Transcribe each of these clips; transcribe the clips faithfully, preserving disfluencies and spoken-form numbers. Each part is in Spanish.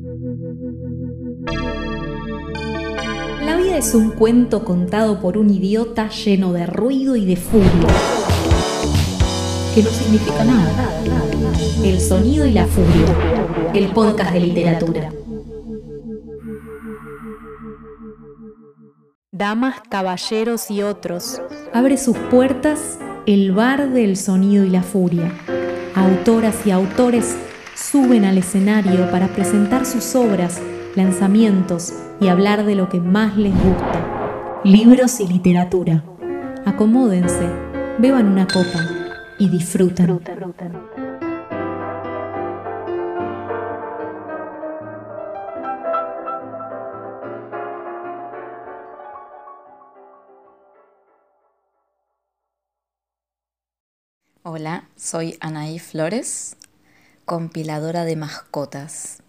La vida es un cuento contado por un idiota lleno de ruido y de furia, que no significa nada. El sonido y la furia, el podcast de literatura. Damas, caballeros y otros, abre sus puertas el bar del sonido y la furia. Autoras y autores suben al escenario para presentar sus obras, lanzamientos y hablar de lo que más les gusta. Libros y literatura. Acomódense, beban una copa y disfruten. Hola, soy Anaí Flores, compiladora de mascotas.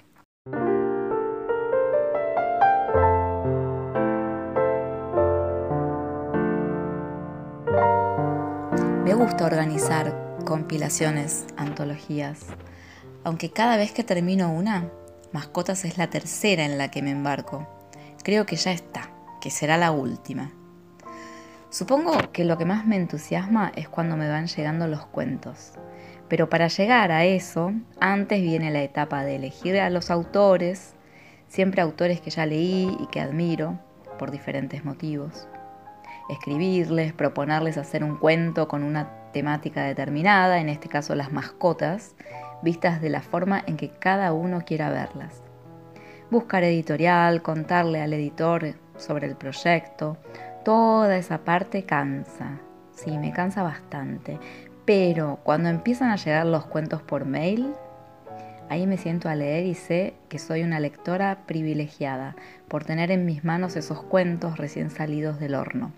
Me gusta organizar compilaciones, antologías, aunque cada vez que termino una, Mascotas es la tercera en la que me embarco. Creo que ya está, que será la última. Supongo que lo que más me entusiasma es cuando me van llegando los cuentos. Pero para llegar a eso, antes viene la etapa de elegir a los autores, siempre autores que ya leí y que admiro por diferentes motivos. Escribirles, proponerles hacer un cuento con una temática determinada, en este caso las mascotas, vistas de la forma en que cada uno quiera verlas. Buscar editorial, contarle al editor sobre el proyecto. Toda esa parte cansa, sí, me cansa bastante, pero cuando empiezan a llegar los cuentos por mail, ahí me siento a leer y sé que soy una lectora privilegiada por tener en mis manos esos cuentos recién salidos del horno.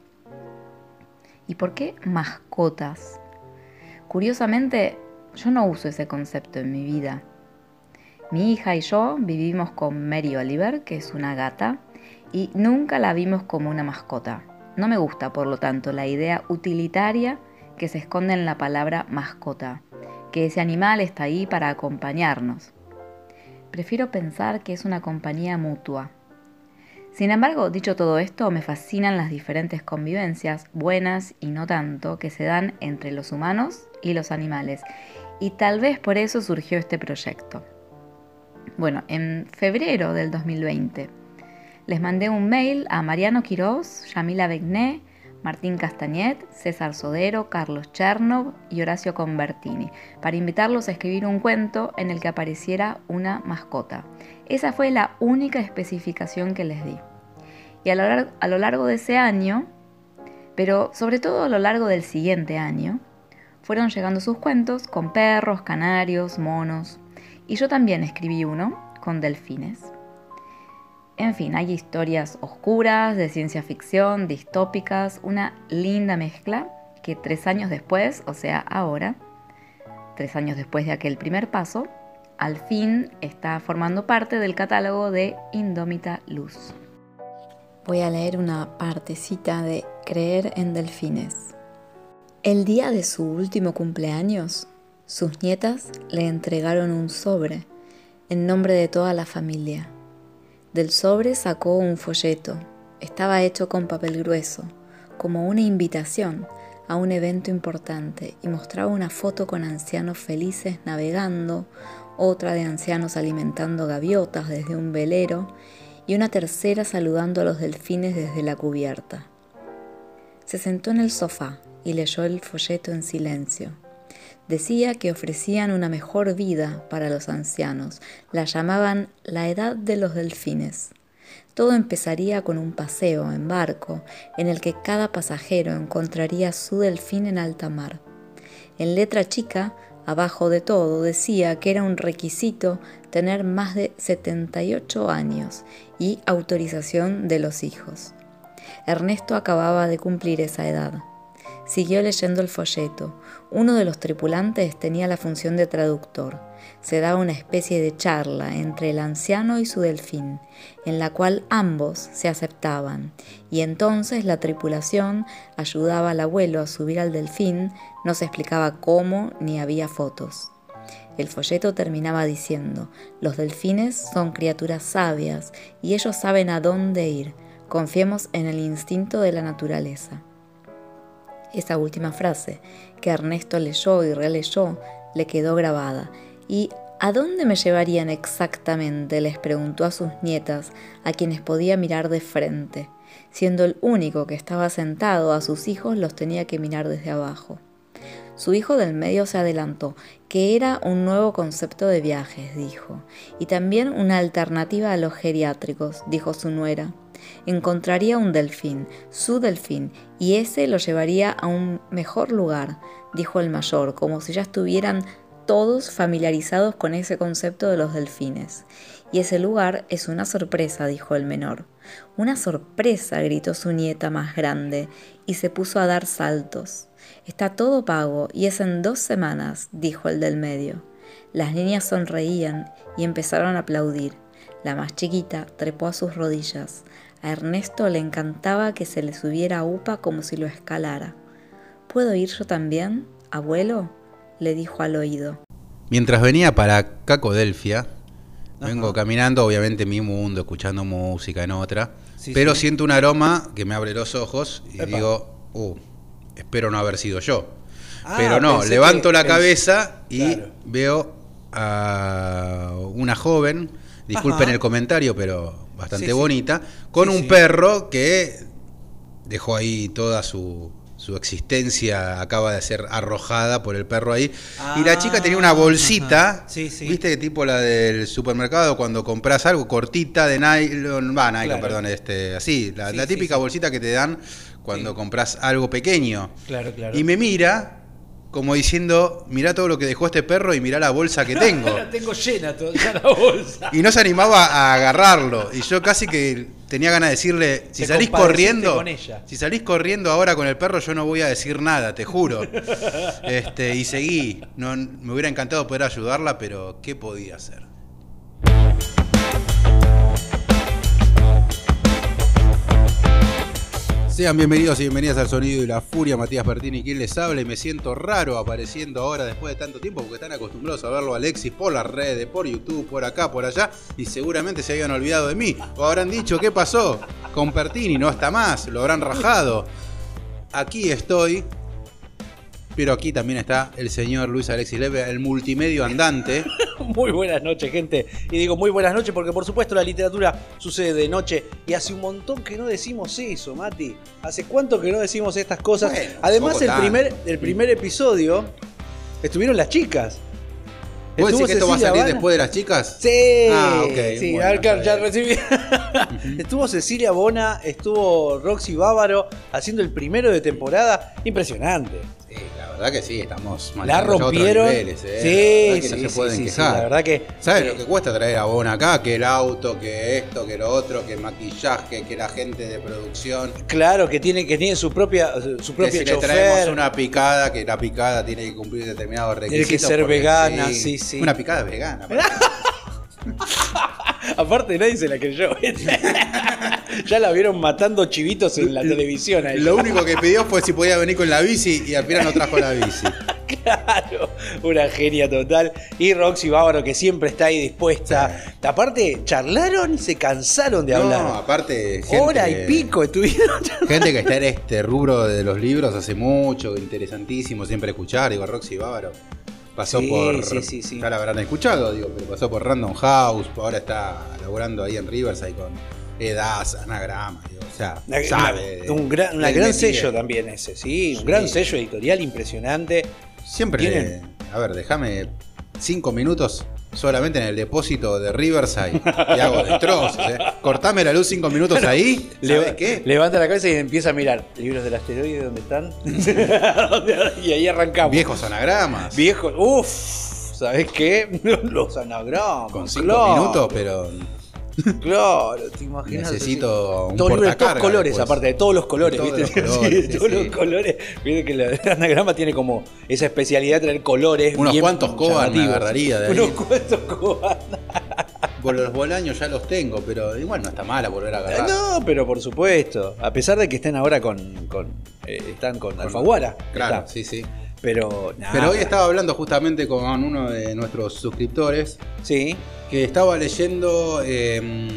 ¿Y por qué mascotas? Curiosamente, yo no uso ese concepto en mi vida. Mi hija y yo vivimos con Mary Oliver, que es una gata, y nunca la vimos como una mascota. No me gusta, por lo tanto, la idea utilitaria que se esconde en la palabra mascota, que ese animal está ahí para acompañarnos. Prefiero pensar que es una compañía mutua. Sin embargo, dicho todo esto, me fascinan las diferentes convivencias, buenas y no tanto, que se dan entre los humanos y los animales, y tal vez por eso surgió este proyecto. Bueno, en febrero del dos mil veinte, les mandé un mail a Mariano Quirós, Yamila Begné, Martín Castagnet, César Sodero, Carlos Chernov y Horacio Convertini para invitarlos a escribir un cuento en el que apareciera una mascota. Esa fue la única especificación que les di. Y a lo largo, a lo largo de ese año, pero sobre todo a lo largo del siguiente año, fueron llegando sus cuentos con perros, canarios, monos, y yo también escribí uno con delfines. En fin, hay historias oscuras, de ciencia ficción, distópicas, una linda mezcla que tres años después, o sea ahora, tres años después de aquel primer paso, al fin está formando parte del catálogo de Indómita Luz. Voy a leer una partecita de Creer en delfines. El día de su último cumpleaños, sus nietas le entregaron un sobre en nombre de toda la familia. Del sobre sacó un folleto. Estaba hecho con papel grueso, como una invitación a un evento importante, y mostraba una foto con ancianos felices navegando, otra de ancianos alimentando gaviotas desde un velero y una tercera saludando a los delfines desde la cubierta. Se sentó en el sofá y leyó el folleto en silencio. Decía que ofrecían una mejor vida para los ancianos. La llamaban la edad de los delfines. Todo empezaría con un paseo en barco en el que cada pasajero encontraría su delfín en alta mar. En letra chica, abajo de todo, decía que era un requisito tener más de setenta y ocho años y autorización de los hijos. Ernesto acababa de cumplir esa edad. Siguió leyendo el folleto. Uno de los tripulantes tenía la función de traductor. Se daba una especie de charla entre el anciano y su delfín, en la cual ambos se aceptaban, y entonces la tripulación ayudaba al abuelo a subir al delfín, no se explicaba cómo ni había fotos. El folleto terminaba diciendo: los delfines son criaturas sabias y ellos saben a dónde ir. Confiemos en el instinto de la naturaleza. Esa última frase, que Ernesto leyó y releyó, le quedó grabada. ¿Y a dónde me llevarían exactamente?, les preguntó a sus nietas, a quienes podía mirar de frente. Siendo el único que estaba sentado, a sus hijos los tenía que mirar desde abajo. Su hijo del medio se adelantó, que era un nuevo concepto de viajes, dijo, y también una alternativa a los geriátricos, dijo su nuera. Encontraría un delfín, su delfín, y ese lo llevaría a un mejor lugar, dijo el mayor, como si ya estuvieran todos familiarizados con ese concepto de los delfines. Y ese lugar es una sorpresa, dijo el menor. Una sorpresa, gritó su nieta más grande, y se puso a dar saltos. Está todo pago, y es en dos semanas, dijo el del medio. Las niñas sonreían y empezaron a aplaudir. La más chiquita trepó a sus rodillas. A Ernesto le encantaba que se le subiera a upa como si lo escalara. ¿Puedo ir yo también, abuelo?, le dijo al oído. Mientras venía para Cacodelfia, vengo Ajá. caminando, obviamente en mi mundo, escuchando música en otra, sí, pero sí. siento un aroma que me abre los ojos y Epa. digo, uh, espero no haber sido yo. Ah, pero no, levanto que, la pensé, cabeza y claro. veo a una joven, disculpen Ajá. el comentario, pero bastante sí, bonita, sí. con sí, un sí. perro que dejó ahí toda su... su existencia, acaba de ser arrojada por el perro ahí. Ah, y la chica tenía una bolsita, sí, sí. ¿viste? Tipo la del supermercado cuando compras algo, cortita de nylon, va, nylon, claro. perdón, este, así, la, sí, la típica sí, sí. bolsita que te dan cuando sí. compras algo pequeño. Claro, claro. Y me mira como diciendo, mirá todo lo que dejó este perro y mirá la bolsa que tengo. La tengo llena todavía la bolsa. Y no se animaba a agarrarlo. Y yo casi que tenía ganas de decirle, si salís corriendo, con ella. si salís corriendo ahora con el perro, yo no voy a decir nada, te juro. Este, y seguí. No, me hubiera encantado poder ayudarla, pero ¿qué podía hacer? Sean bienvenidos y bienvenidas al Sonido y la Furia. Matías Pertini, quien les habla, y me siento raro apareciendo ahora después de tanto tiempo porque están acostumbrados a verlo a Alexis por las redes, por YouTube, por acá, por allá, y seguramente se habían olvidado de mí o habrán dicho, ¿qué pasó? Con Pertini no está más, lo habrán rajado. Aquí estoy, pero aquí también está el señor Luis Alexis Leve, el multimedio andante. Muy buenas noches, gente. Y digo muy buenas noches porque por supuesto la literatura sucede de noche. Y hace un montón que no decimos eso, Mati. ¿Hace cuánto que no decimos estas cosas? Bueno, Además el primer, el primer episodio estuvieron las chicas. ¿Vos decís que esto va a salir Habana? Después de las chicas? Sí, ah, ok. sí, bueno, a ver, claro, ya recibí. Estuvo Cecilia Bona, estuvo Roxy Bávaro haciendo el primero de temporada. Impresionante. Sí, la verdad que sí, estamos la rompieron. Niveles, ¿eh? Sí, la verdad que sí, no se sí, pueden sí, quejar. Sí, la verdad que. ¿Sabes sí. lo que cuesta traer a Bona acá? Que el auto, que esto, que lo otro, que el maquillaje, que la gente de producción. Claro, que tiene, que tiene su propia, su propia que si chofer. le traemos una picada, que la picada tiene que cumplir determinados requisitos. Tiene que ser vegana, sí, sí. sí. Una picada vegana. Aparte nadie se la creyó. Ya la vieron matando chivitos en la televisión. Ahí. Lo único que pidió fue si podía venir con la bici y al final no trajo la bici. Claro, una genia total. Y Roxy Bávaro, que siempre está ahí dispuesta. Sí. Aparte, charlaron y se cansaron de hablar. No, aparte, gente, hora y pico estuvieron. Gente que está en este rubro de los libros hace mucho, interesantísimo siempre escuchar. Digo, Roxy Bávaro pasó sí, por. Sí, sí, sí. Ya la habrán escuchado, digo, pero pasó por Random House. Ahora está laburando ahí en Riverside con Edas, Anagrama, digo, o sea, una, sabe. Una, un gran, una gran sello también ese, sí, un sí. gran sello editorial impresionante. Siempre, ¿Tienen? a ver, déjame cinco minutos solamente en el depósito de Riverside y hago destrozos, ¿eh? Cortame la luz cinco minutos bueno, ahí, ¿sabes le, qué? Levanta la cabeza y empieza a mirar libros del asteroide, ¿dónde están? Y ahí arrancamos. Viejos anagramas. Viejos, uff, ¿sabes qué? Los anagramas. Con cinco claro. minutos, pero... Claro, te imaginas. Necesito un todo libro de todos colores, después. aparte de todos los colores, de todos ¿viste? Los colores, sí, de todos sí, los sí. colores. Viste que el anagrama tiene como esa especialidad de tener colores. Unos cuantos Koban me agarraría de ahí. Unos cuantos Koban. Por los bolaños ya los tengo, pero igual no está mala volver a agarrar. No, pero por supuesto. A pesar de que estén ahora con. con eh, están con, con Alfaguara. Claro, está. sí, sí. Pero nada. Pero hoy estaba hablando justamente con uno de nuestros suscriptores. Sí. Que estaba leyendo eh,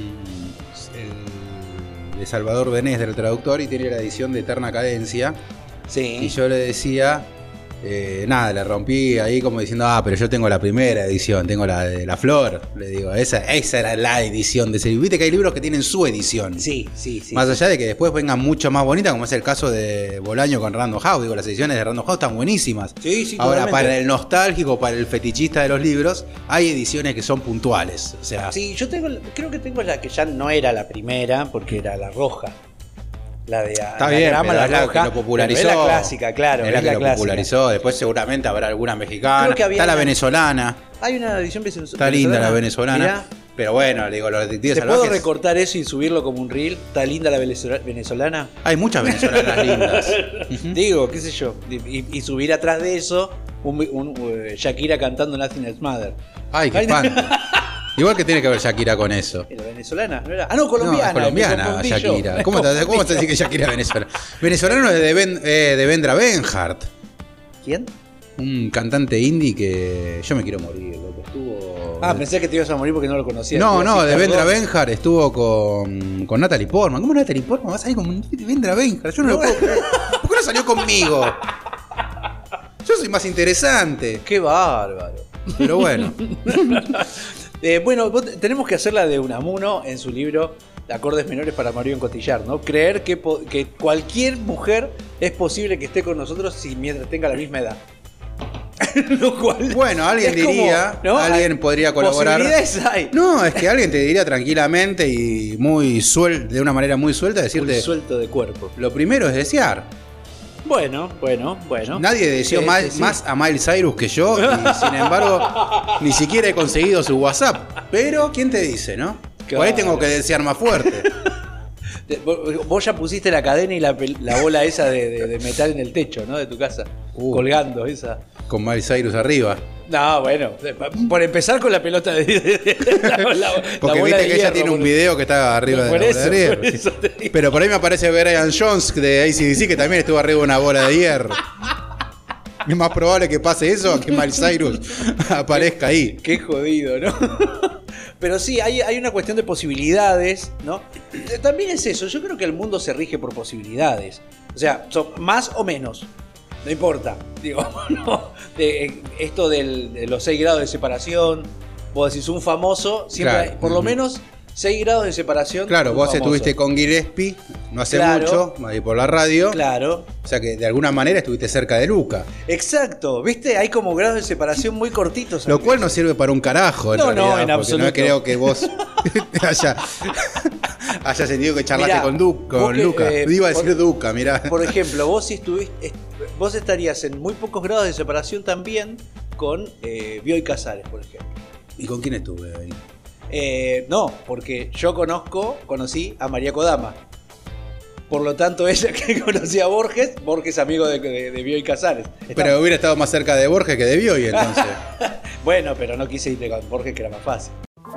el de Salvador Benés del traductor y tiene la edición de Eterna Cadencia. Sí. Y yo le decía, eh, nada, le rompí ahí como diciendo, ah, pero yo tengo la primera edición, tengo la de La Flor. Le digo, esa, esa era la edición de ese libro. Viste que hay libros que tienen su edición. Sí, sí, sí. Más allá de que después vengan mucho más bonitas, como es el caso de Bolaño con Random House. Digo, las ediciones de Random House están buenísimas. Sí, sí, ahora, totalmente. para el nostálgico, para el fetichista de los libros, hay ediciones que son puntuales. O sea, Sí, yo tengo, creo que tengo la que ya no era la primera, porque era la roja. La de está bien, Anagrama, pero la es la roja, que lo popularizó. pero es la clásica, claro. Es la es que la lo clásica. popularizó. Después seguramente habrá alguna mexicana. Creo que había Está la una- venezolana. Hay una edición venezolana. Está linda la venezolana. Mirá, Pero bueno, digo, los detectives ¿te puedo salvajes. recortar eso y subirlo como un reel? ¿Está linda la venezola- venezolana? Hay muchas venezolanas lindas. Digo, qué sé yo. Y, y subir atrás de eso un, un, uh, Shakira cantando Nothing Else Matter. Ay, qué Ay, no. espanto. Igual que tiene que ver Shakira con eso. ¿Era venezolana? ¿No era? Ah, no, colombiana. No, es colombiana, me confundí yo. Shakira. Me ¿Cómo te, confundí ¿Cómo te yo. decís que Shakira es venezolana? Venezolano es de, ben, eh, de Vendra Benhart, ¿Quién? un cantante indie que yo me quiero morir, loco. Estuvo. Ah, pensé que te ibas a morir porque no lo conocía. No, Te iba a no, decir, de Vendra perdón. Benhart estuvo con, con Natalie Portman. ¿Cómo Natalie Portman va a salir con Vendra Benhart? Yo no lo puedo creer. ¿Por qué no salió conmigo? Yo soy más interesante. Qué bárbaro. Pero bueno. Eh, bueno, vos- tenemos que hacer la de Unamuno en su libro Acordes Menores para Marion Cotillard, ¿no? Creer que, po- que cualquier mujer es posible que esté con nosotros si mientras tenga la misma edad. Lo cual Bueno, alguien es como, diría, ¿no? alguien Hay- podría colaborar. Posibilidades hay. No, es que alguien te diría tranquilamente y muy suel, de una manera muy suelta Un decirte, suelto de cuerpo. lo primero es desear. Bueno, bueno, bueno. Nadie deseó Sí, más, sí, sí. más a Miley Cyrus que yo y sin embargo ni siquiera he conseguido su WhatsApp. Pero, ¿quién te dice, no? Por ahí tengo que desear más fuerte. Te- Vos vos ya pusiste la cadena y la, pel- la bola esa de, de- de metal en el techo, ¿no? De tu casa. Uh. Colgando esa. Con Miley Cyrus arriba. No, bueno, por empezar con la pelota de, de- de- la, la- la Porque bola viste de que ella hierro, tiene un por- video que está arriba de Por la eso, bola de hierro. por eso te digo. Pero por ahí me aparece Brian Jones de A C D C que también estuvo arriba de una bola de hierro. Es más probable que pase eso a que Miley Cyrus aparezca ahí. Qué jodido, ¿no? Pero sí, hay, hay una cuestión de posibilidades, ¿no? Eh, También es eso, yo creo que el mundo se rige por posibilidades. O sea, son más o menos. No importa. Digo, ¿no? De, eh, esto del- de los seis grados de separación. Vos decís un famoso, siempre Claro. hay por lo Ujú. menos seis grados de separación. Claro, de un vos famoso. estuviste con Gillespie no hace Claro. mucho, ahí por la radio. Claro. O sea que de alguna manera estuviste cerca de Luca. Exacto, ¿viste? Hay como grados de separación muy cortitos. Lo cual no sirve para un carajo, en No, no, realidad. en porque absoluto. no creo que vos haya, haya sentido que charlaste Mirá, con, Du- vos con que, Luca. eh, Iba a por- decir Duca, mirá. Por ejemplo, vos si estuviste, est- vos estarías en muy pocos grados de separación también con eh, Bioy Casares, por ejemplo. ¿Y con quién estuve ahí? Eh, no, porque yo conozco, conocí a María Kodama. Por lo tanto, ella que conocía a Borges, Borges amigo de, de, de Bioy Casares. Está- Pero hubiera estado más cerca de Borges que de Bioy, entonces. Bueno, pero no quise irte con Borges, que era más fácil.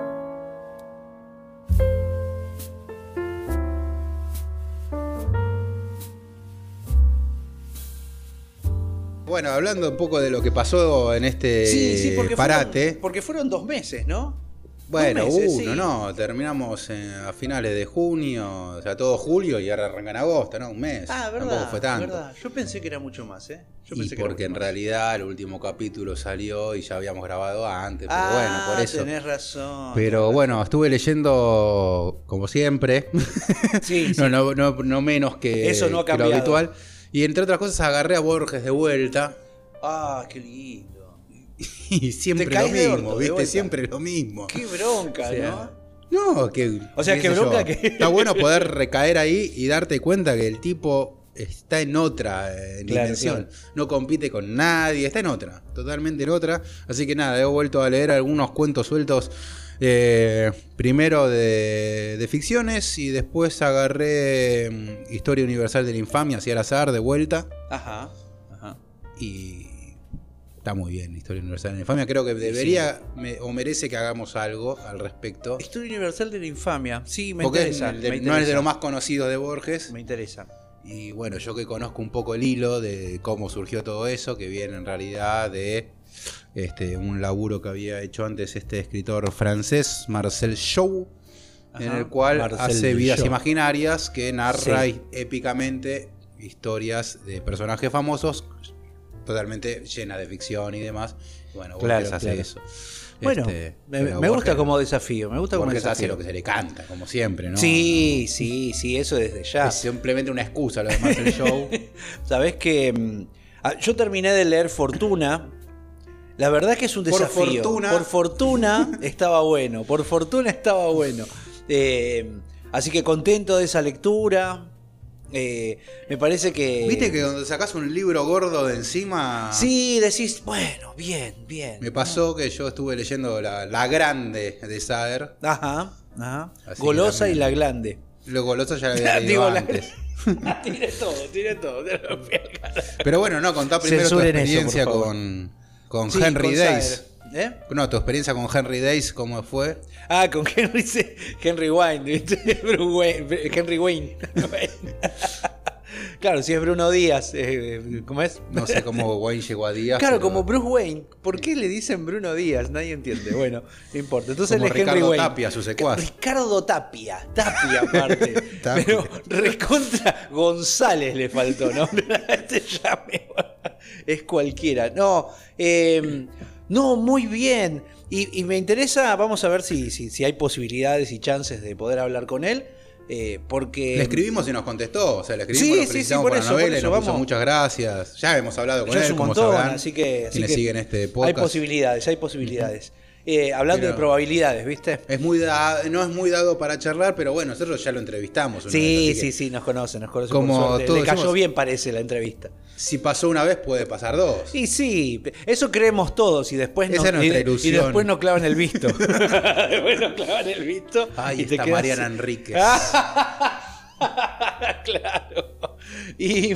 Bueno, hablando un poco de lo que pasó en este Sí, sí, porque parate. Fueron, porque fueron dos meses, ¿no? Bueno, Dos meses, uno, sí. no, terminamos eh, a finales de junio, o sea, todo julio y ahora arranca en agosto, ¿no? Un mes. Ah, verdad. Tampoco fue tanto. verdad. Yo pensé que era mucho más, ¿eh? Yo Y pensé que era porque en mucho más. realidad el último capítulo salió y ya habíamos grabado antes, pero Ah, bueno, por eso. tenés razón. Pero tenés bueno, estuve leyendo como siempre, Sí, sí. no, no, no, no menos que, Eso no ha que lo cambiado. habitual. Y entre otras cosas agarré a Borges de vuelta Ah, qué lindo. y siempre Te lo caes de mismo, orto, de ¿viste? vuelta. Siempre lo mismo. Qué bronca, O sea, ¿no? No, que. O sea, qué qué sé bronca yo. que- Está bueno poder recaer ahí y darte cuenta que el tipo está en otra eh, Claro, dimensión. claro. No compite con nadie, está en otra, totalmente en otra. Así que nada, he vuelto a leer algunos cuentos sueltos. eh, primero de, de ficciones y después agarré mm, Historia Universal de la Infamia, hacia al azar, de vuelta. Ajá. Ajá. Y está muy bien, Historia Universal de la Infamia. Creo que debería me- o merece que hagamos algo al respecto. Historia Universal de la Infamia. Sí, me Porque interesa. el de- me no es interesa. de lo más conocido de Borges. Me interesa. Y bueno, yo que conozco un poco el hilo de cómo surgió todo eso, que viene en realidad de este, un laburo que había hecho antes este escritor francés, Marcel Jouy, Ajá, en el cual Marcel hace Vidas Jouy. Imaginarias, que narra sí. épicamente historias de personajes famosos, totalmente llena de ficción y demás. Bueno, claro, hace claro. eso. Bueno, este, me, me gusta como desafío, me gusta como desafío. Hace lo que se le canta, como siempre, ¿no? Sí, sí, sí, eso desde ya. Es simplemente una excusa lo de Marcel Jouy. Sabés que yo terminé de leer Fortuna. La verdad que es un desafío. Por fortuna. Por fortuna estaba bueno. Por fortuna estaba bueno. Eh, así que contento de esa lectura. Eh, me parece que... ¿Viste que cuando sacás un libro gordo de encima? Sí, decís, bueno, bien, bien. Me pasó que yo estuve leyendo La, la Grande de Saer. Ajá, ajá. Golosa y La Grande. Lo Golosa ya lo había leído antes. La... Tiene todo, tiene todo. Pero bueno, no, contá primero Censuren tu experiencia eso, con, con sí, Henry con Days. ¿Eh? No, tu experiencia con Henry Days, ¿cómo fue? Ah, con Henry, Henry Wayne, ¿viste? Wayne, Henry Wayne. Claro, si es Bruno Díaz, eh, ¿cómo es? No sé cómo Wayne llegó a Díaz. Claro, pero... como Bruce Wayne. ¿Por qué le dicen Bruno Díaz? Nadie entiende. Bueno, no importa. Entonces como él es Ricardo Henry Wayne. Tapia, su secuaz. Ricardo Tapia. Tapia, aparte. Tapia. Pero recontra González le faltó, ¿no? Este llame. Es cualquiera. No, eh, no, muy bien. Y, y me interesa, vamos a ver si, si, si hay posibilidades y chances de poder hablar con él. Eh, porque le escribimos y nos contestó, o sea, le escribimos, sí, lo felicitamos sí, sí, por, por, por eso, la novela por eso, y nos vamos. puso muchas gracias. Ya hemos hablado con ya él, es un como montón, sabrán, así que, así quienes que siguen este podcast. Hay posibilidades, hay posibilidades. Eh, hablando pero de probabilidades, ¿viste? Es muy da, no es muy dado para charlar, pero bueno, nosotros ya lo entrevistamos. Una sí, vez, sí, que, sí, nos conocen, nos conocen. Como por todos Le cayó decimos, bien, parece, la entrevista. Si pasó una vez, puede pasar dos. Y sí, eso creemos todos y después Esa nos, es nuestra y, ilusión. y después nos clavan el visto. Después nos clavan el visto. Ay, y te está quedas Mariana así. Enríquez. Claro. Y,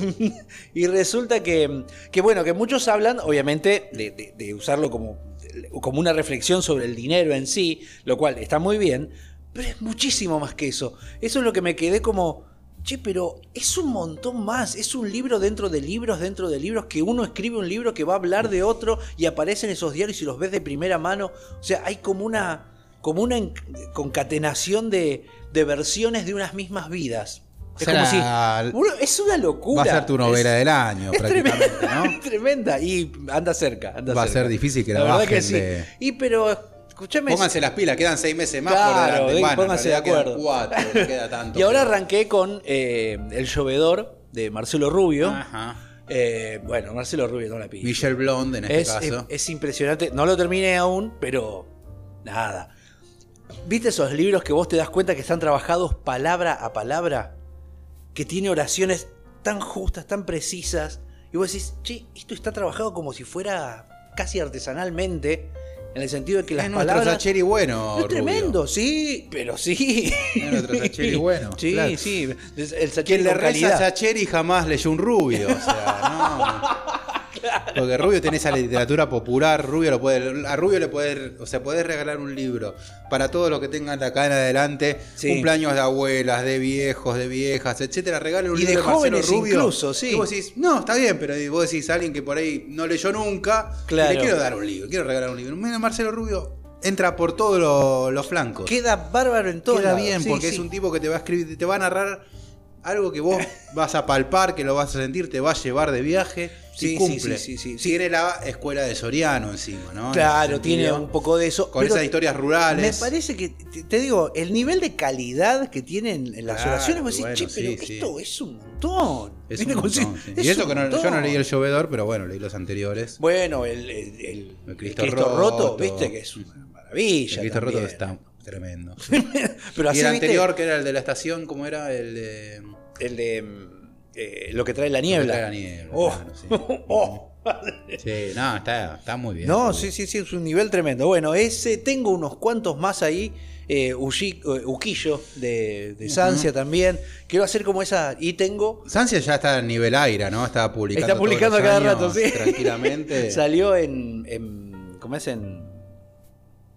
y resulta que, que, bueno, que muchos hablan, obviamente, de, de, de usarlo como, como una reflexión sobre el dinero en sí, lo cual está muy bien, pero es muchísimo más que eso. Eso es lo que me quedé como, che, pero es un montón más, es un libro dentro de libros, dentro de libros, que uno escribe un libro que va a hablar de otro y aparecen esos diarios y los ves de primera mano. O sea, hay como una, como una concatenación de, de versiones de unas mismas vidas. Es como si. Uno, es una locura. Va a ser tu novela es, del año, es prácticamente, tremenda, ¿no? Es tremenda. Y anda cerca. Anda va cerca. a ser difícil que la, la bajen. Verdad que sí. De... Y pero, escúchame. Pónganse las pilas, quedan seis meses más claro, por delante. Bueno, pónganse de acuerdo. Cuatro, no queda tanto. Y ahora pero... arranqué con eh, El Llovedor de Marcelo Rubio. Ajá. Eh, bueno, Marcelo Rubio no la pide. Michel Blonde en este es, caso. Es, es impresionante. No lo terminé aún, pero nada. ¿Viste esos libros que vos te das cuenta que están trabajados palabra a palabra? Que tiene oraciones tan justas, tan precisas. Y vos decís, che, esto está trabajado como si fuera casi artesanalmente. En el sentido de que las es palabras... nuestro Sacheri bueno, Es tremendo, sí, pero sí. Es nuestro Sacheri bueno. Sí, claro. sí. El Sacheri Quien le con reza calidad. a Sacheri jamás leyó un Rubio. O sea, no... Claro. Porque Rubio tiene esa literatura popular, Rubio lo puede, a Rubio le puede, o sea, podés regalar un libro para todos los que tengan de acá en adelante, sí. Cumpleaños de abuelas, de viejos, de viejas, etcétera, regalen un y libro de jóvenes Rubio, incluso, sí. Y vos decís, no, está bien, pero vos decís a alguien que por ahí no leyó nunca, claro. Y le quiero dar un libro, quiero regalar un libro. Mira, Marcelo Rubio entra por todos lo, los flancos. Queda bárbaro en todo. Queda bien, sí, porque sí. Es un tipo que te va a escribir, te va a narrar algo que vos vas a palpar, que lo vas a sentir, te va a llevar de viaje. Sí, y cumple. Sí, sí, sí, sí. Tiene la escuela de Soriano encima, ¿no? Claro, tiene un poco de eso. Con esas historias rurales. Me parece que, te digo, el nivel de calidad que tienen en las claro, oraciones, vos decís, bueno, che, pero sí, esto sí. es un montón. Es un montón, sí. Es y eso que no, yo no leí El Llovedor, pero bueno, leí los anteriores. Bueno, el, el, el, el Cristo, el Cristo roto, roto, viste que es una maravilla. El Cristo también. Roto está tremendo. Pero así, y el ¿viste? anterior, que era el de la estación, ¿cómo era? El de... El de... Eh, lo que trae la niebla. Lo que trae la niebla. Oh. Claro, sí. oh. Sí, no, está, está muy bien. No, sí, sí, sí, es un nivel tremendo. Bueno, ese, tengo unos cuantos más ahí. Eh, Uji, uh, Uquillo de, de Sancia uh-huh. también. Quiero hacer como esa. Y tengo. Sancia ya está a nivel aire, ¿no? Está publicando. Está publicando todos cada los rato, años, sí. Tranquilamente. Salió en, en. ¿Cómo es? En.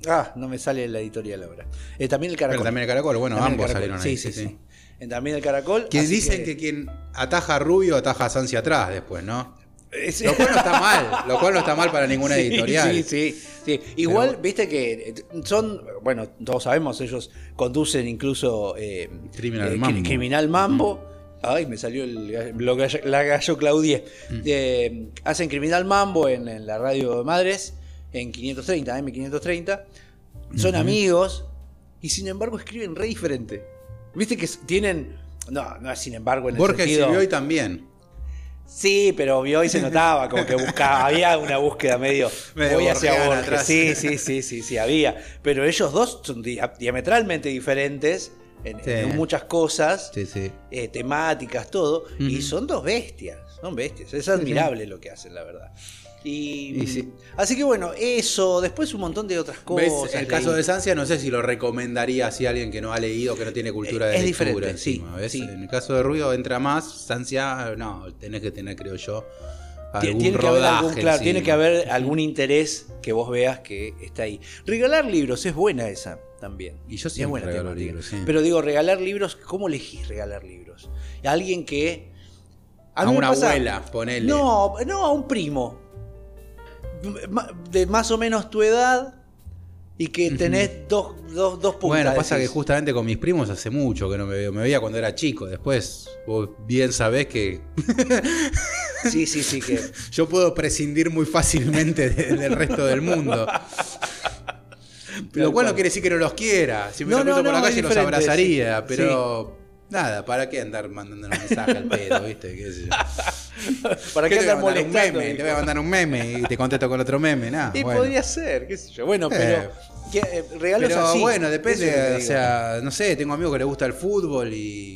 Ah, no me sale la editorial ahora. Eh, también el Caracol. Pero también el Caracol, bueno, también ambos Caracol. salieron sí, ahí. Sí, sí, sí. sí. También el Caracol. Que dicen que... que quien ataja a Rubio ataja a Sansi atrás después, ¿no? Sí. Lo cual no está mal, lo cual no está mal para ninguna sí, editorial. Sí, sí, sí. Igual, Pero, viste que son, bueno, todos sabemos, ellos conducen incluso eh, Criminal eh, Mambo. Criminal Mambo. Uh-huh. Ay, me salió el, lo, la gallo Claudié. Uh-huh. Eh, hacen Criminal Mambo en, en la radio de Madres, en quinientos treinta, eme quinientos treinta. Son uh-huh. amigos y sin embargo escriben re diferente. Viste que tienen, no, no es sin embargo en el Borges sentido... escribió hoy también. Sí, pero hoy se notaba como que buscaba, había una búsqueda medio, medio voy hacia Borges. Atrás. Sí, sí, sí, sí, sí, había. Pero ellos dos son diametralmente diferentes en, sí. en muchas cosas, sí, sí. Eh, temáticas, todo, uh-huh. y son dos bestias, son bestias. Es admirable sí, sí. lo que hacen, la verdad. Y, y sí. Así que bueno, eso, después un montón de otras cosas. ¿Ves? El caso de Sancia no sé si lo recomendaría así a alguien que no ha leído, que no tiene cultura de es lectura. Diferente, encima, sí, sí. En el caso de Rubio entra más, Sancia no, tenés que tener, creo yo, algún tiene que rodaje. Haber algún, claro, sí, tiene que haber algún interés que vos veas que está ahí. Regalar libros es buena esa también. Y yo siempre es buena regalo libros, sí. Pero digo, regalar libros, ¿cómo elegís regalar libros? A alguien que... A, a una pasa, abuela, ponele. No, no, a un primo. De más o menos tu edad y que tenés uh-huh. dos, dos, dos puntas. Bueno, pasa decís. Que justamente con mis primos hace mucho que no me veo. Me veía cuando era chico. Después, vos bien sabés que. Sí, sí, sí. que yo puedo prescindir muy fácilmente de, del resto del mundo. Lo cual no quiere decir que no los quiera. Si me no, los cruzo no, por la calle los abrazaría, sí. pero. Sí. Nada, ¿para qué andar mandando un mensaje al pedo, viste? ¿Qué sé yo? ¿Para qué, qué andar molestando? Un meme? Te voy a mandar un meme y te contesto con otro meme, nada. Y bueno. podría ser, qué sé yo. Bueno, pero eh, ¿qué, regalos pero así? bueno, depende, o sea, no sé, tengo amigos que les gusta el fútbol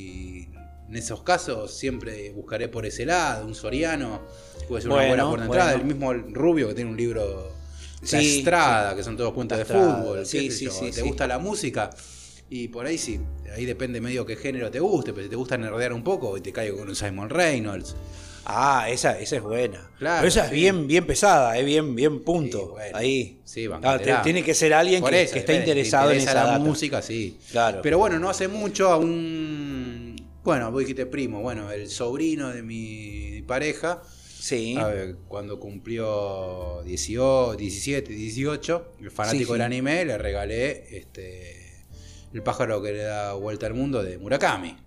y en esos casos siempre buscaré por ese lado, un Soriano, puede ser bueno, una buena puerta de entrada, bueno. El mismo Rubio que tiene un libro sí, La Estrada, sí. que son todos cuentos de fútbol, sí, sí, sí, ¿te sí. gusta la música? Y por ahí sí, ahí depende medio qué género te guste, pero si te gusta nerdear un poco y te caigo con un Simon Reynolds. Ah, esa, esa es buena. Claro, pero esa sí. es bien, bien pesada, es bien, bien punto. Sí, bueno, ahí. Sí, ah, te, tiene que ser alguien que, eso, que está interesado en esa la data. música, sí. Claro. Pero bueno, no hace mucho a un, bueno, vos dijiste primo, bueno, el sobrino de mi pareja. Sí. A ver, cuando cumplió dieciocho, diecisiete, dieciocho, el fanático sí, sí. del anime, le regalé este El pájaro que le da vuelta al mundo de Murakami.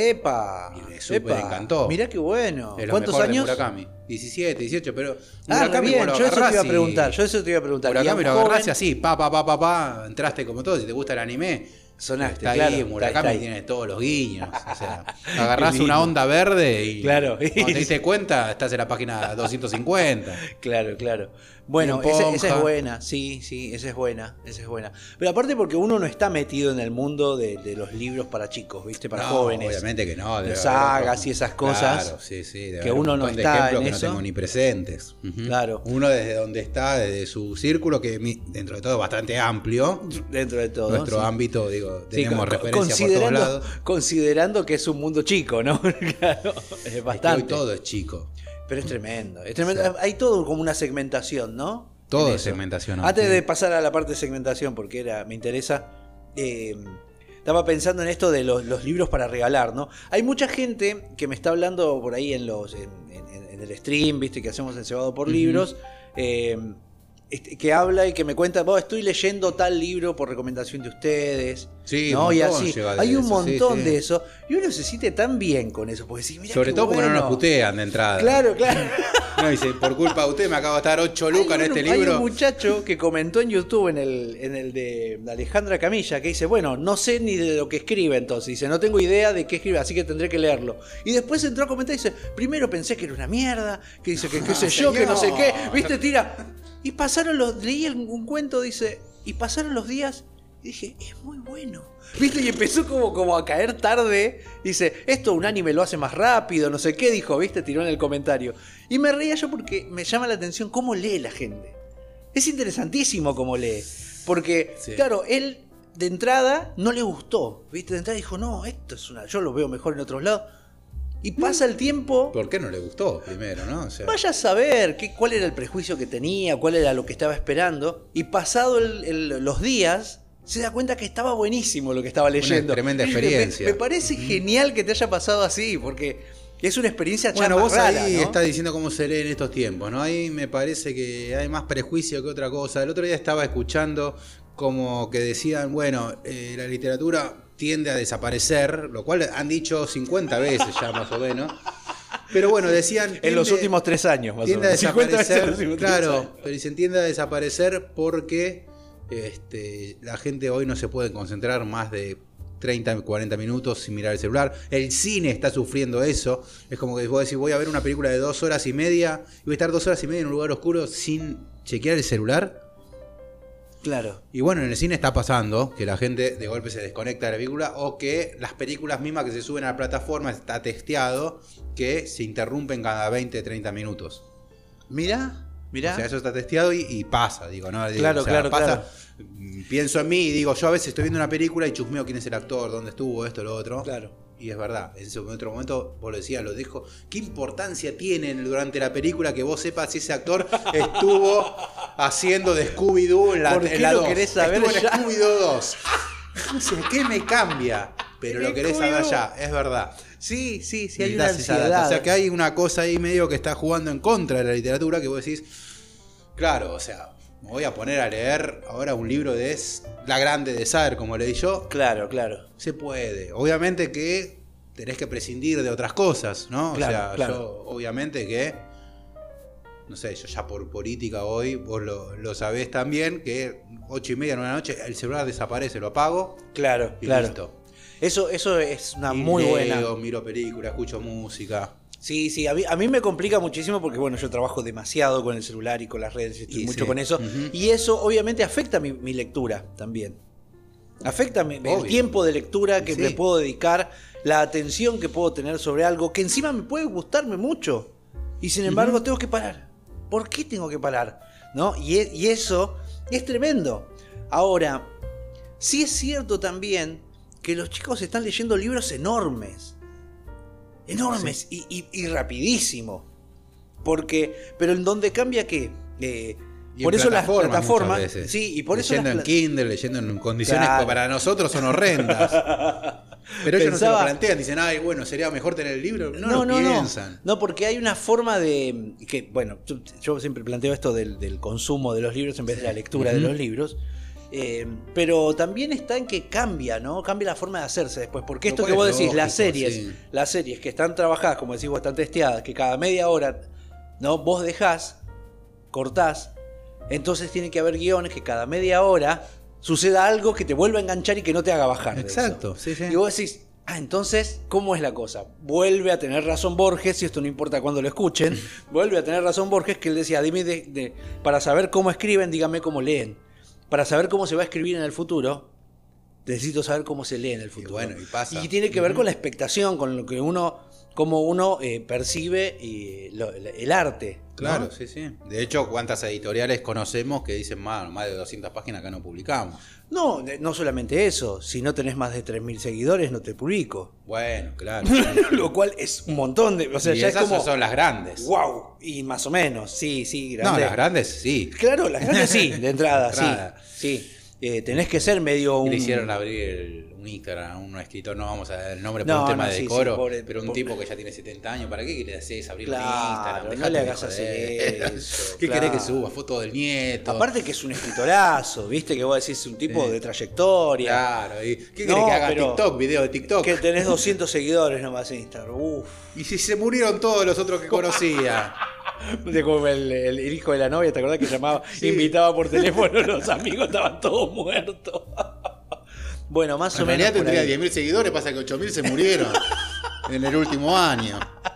¡Epa! Y le súper encantó. Mirá qué bueno. Es ¿Cuántos mejor años? De Murakami. diecisiete, dieciocho, pero ah, Murakami bien, lo yo eso te iba a y... preguntar. Yo eso te iba a preguntar. Murakami lo agarrás y así, pa, pa, pa, pa, pa, entraste como todo. Si te gusta el anime, sonaste, está claro, ahí, Murakami está ahí. Tiene todos los guiños. O sea, agarrás una onda verde y claro. cuando te diste cuenta, estás en la página doscientos cincuenta. Claro, claro. Bueno, esa, esa es buena, sí, sí, esa es buena, esa es buena. Pero aparte porque uno no está metido en el mundo de, de los libros para chicos, ¿viste? Para no, jóvenes. Obviamente que no. De sagas y esas cosas. Claro, sí, sí. Que uno no está en que eso. no tengo ni presentes. Uh-huh. Claro. Uno desde donde está, desde su círculo, que dentro de todo es bastante amplio. Dentro de todo. Nuestro sí. ámbito, digo, tenemos sí, referencias por todos lados. Considerando que es un mundo chico, ¿no? Claro, es bastante. Es que hoy todo es chico. Pero es tremendo. Es tremendo. Sí. Hay todo como una segmentación, ¿no? Todo es segmentación. Antes sí. de pasar a la parte de segmentación, porque era, me interesa, eh, estaba pensando en esto de los, los libros para regalar, ¿no? Hay mucha gente que me está hablando por ahí en los en, en, en el stream, viste, que hacemos en Cebado por uh-huh. Libros, eh, este, que habla y que me cuenta, oh, estoy leyendo tal libro por recomendación de ustedes. Sí, ¿no? Y así. Hay un eso, montón sí, sí. de eso. Y uno se siente tan bien con eso. Porque sí, mirá sobre todo bueno. porque no nos putean de entrada. Claro, claro. No, dice, por culpa de usted me acabo de gastar ocho lucas en este libro. Hay un muchacho que comentó en YouTube, en el, en el de Alejandra Camilla, que dice, bueno, no sé ni de lo que escribe entonces. Dice, no tengo idea de qué escribe, así que tendré que leerlo. Y después entró a comentar y dice, primero pensé que era una mierda, que dice que qué sé yo, que no sé qué. ¿Viste? Tira. Y pasaron los, leí un cuento, dice, y pasaron los días y dije, es muy bueno. ¿Viste? Y empezó como, como a caer tarde. Dice, esto un anime lo hace más rápido, no sé qué, dijo, ¿viste? Tiró en el comentario. Y me reía yo porque me llama la atención cómo lee la gente. Es interesantísimo cómo lee. Porque, sí. claro, él de entrada no le gustó. ¿Viste? De entrada dijo, no, esto es una. Yo lo veo mejor en otros lados. Y pasa el tiempo. ¿Por qué no le gustó primero, no? O sea, vaya a saber qué, cuál era el prejuicio que tenía, cuál era lo que estaba esperando. Y pasado el, el, los días, se da cuenta que estaba buenísimo lo que estaba leyendo. Una tremenda experiencia. Me, me parece genial que te haya pasado así, porque es una experiencia bueno, más vos rara, ahí ¿no? estás diciendo cómo se lee en estos tiempos, ¿no? Ahí me parece que hay más prejuicio que otra cosa. El otro día estaba escuchando como que decían, bueno, eh, la literatura tiende a desaparecer, lo cual han dicho cincuenta veces ya más o menos. Pero bueno, decían... Tiende, en los últimos tres años, más tiende o menos. a desaparecer, claro, pero dicen tiende a desaparecer porque este, la gente hoy no se puede concentrar más de treinta, cuarenta minutos sin mirar el celular. El cine está sufriendo eso. Es como que vos decís, voy a ver una película de dos horas y media y voy a estar dos horas y media en un lugar oscuro sin chequear el celular. Claro. Y bueno, en el cine está pasando que la gente de golpe se desconecta de la película o que las películas mismas que se suben a la plataforma está testeado que se interrumpen cada veinte, treinta minutos. Mirá, mirá. O sea, eso está testeado y, y pasa, digo, ¿no? Digo, claro, o sea, claro, pasa, claro. Pienso en mí y digo, yo a veces estoy viendo una película y chusmeo quién es el actor, dónde estuvo, esto, lo otro. Claro. Y es verdad, en ese otro momento vos lo decías, lo dijo. ¿Qué importancia tiene durante la película que vos sepas si ese actor estuvo haciendo de Scooby-Doo en la, ¿Por qué en la lo dos? querés saber Estuvo en ya? Scooby-Doo dos. No sé, ¿qué me cambia? Pero lo querés saber ya, es verdad. Sí, sí, sí, hay una Necesitas esa data. ansiedad. O sea que hay una cosa ahí medio que está jugando en contra de la literatura que vos decís, claro, o sea, me voy a poner a leer ahora un libro de La Grande de Saer, como leí yo. Claro, claro. Se puede. Obviamente que tenés que prescindir de otras cosas, ¿no? Claro, o sea, claro. yo obviamente que, no sé, yo ya por política hoy, vos lo, lo sabés también, que ocho y media, nueve de la noche, el celular desaparece, lo apago Claro, y claro. listo. Eso, eso es una Y muy leo, buena. miro películas, escucho música. Sí, sí, a mí, a mí me complica muchísimo porque, bueno, yo trabajo demasiado con el celular y con las redes, estoy Y mucho sí. con eso. Uh-huh. Y eso obviamente afecta mi, mi lectura también. Afecta mi, el Obvio. tiempo de lectura que Sí. le puedo dedicar, la atención que puedo tener sobre algo, que encima me puede gustarme mucho. Y sin embargo Uh-huh. tengo que parar. ¿Por qué tengo que parar? ¿No? Y, e- y eso es tremendo. Ahora, sí es cierto también que los chicos están leyendo libros enormes. Enormes y, y- y rapidísimo. Porque, pero en donde cambia qué? Eh, Y por en eso las plataformas plataformas, muchas veces. sí, y por eso leyendo las en pla- Kindle, leyendo en condiciones Claro. que para nosotros son horrendas. Pero ellos no se Pensaba- lo plantean, dicen, ay, bueno, sería mejor tener el libro. No, No, lo no, no. piensan. No, porque hay una forma de. Que, bueno, yo, yo siempre planteo esto del, del consumo de los libros en vez de la lectura de Ujú. los libros. eh, pero también está en que cambia, ¿no? Cambia la forma de hacerse después. Porque Lo esto cual que vos es decís, las lógico, series, sí. las series que están trabajadas, como decís vos, están testeadas, que cada media hora, ¿no? Vos dejás, cortás. Entonces tiene que haber guiones que cada media hora suceda algo que te vuelva a enganchar y que no te haga bajar. de Exacto, eso. sí, sí. Y vos decís, ah, entonces, ¿cómo es la cosa? Vuelve a tener razón Borges, y esto no importa cuándo lo escuchen, vuelve a tener razón Borges, que él decía, dime de- de- para saber cómo escriben, dígame cómo leen. Para saber cómo se va a escribir en el futuro, necesito saber cómo se lee en el futuro. bueno, y pasa. Y tiene que ver Ujú. con la expectación, con lo que uno, cómo uno eh, percibe y lo- el arte. ¿no? Claro, sí, sí. De hecho, ¿cuántas editoriales conocemos que dicen, más, más de doscientas páginas que no publicamos? No, de- no solamente eso, si no tenés más de tres mil seguidores no te publico. Bueno, claro. Lo cual es un montón de... O sea, y ya esas es como... son las grandes. ¡Wow! Y más o menos, sí, sí. No, grande. las grandes sí. Claro, las grandes sí, de entrada, De entrada. sí. Sí. Eh, tenés que ser medio Y un... le hicieron abrir el- un Instagram a un escritor, no vamos a dar el nombre por No, un tema no, de sí, decoro, sí, pobre- pero un pobre- tipo que ya tiene setenta años, ¿para qué le haces abrir Claro, el Instagram? no Dejate le de hagas joder. hacer eso, ¿Qué claro. querés que suba? Foto del nieto. Aparte que es un escritorazo, ¿viste? Que vos decís un tipo Sí. de trayectoria. Claro, ¿y qué No, querés que haga pero- TikTok, video de TikTok? Que tenés doscientos seguidores nomás en Instagram. Uf. Y si se murieron todos los otros que conocía. De como el, el- el hijo de la novia, ¿te acordás que llamaba? Sí. Invitaba por teléfono, los amigos estaban todos muertos. Bueno, más o En menos. realidad por tendría ahí. diez mil seguidores, pasa que ocho mil se murieron en el último año.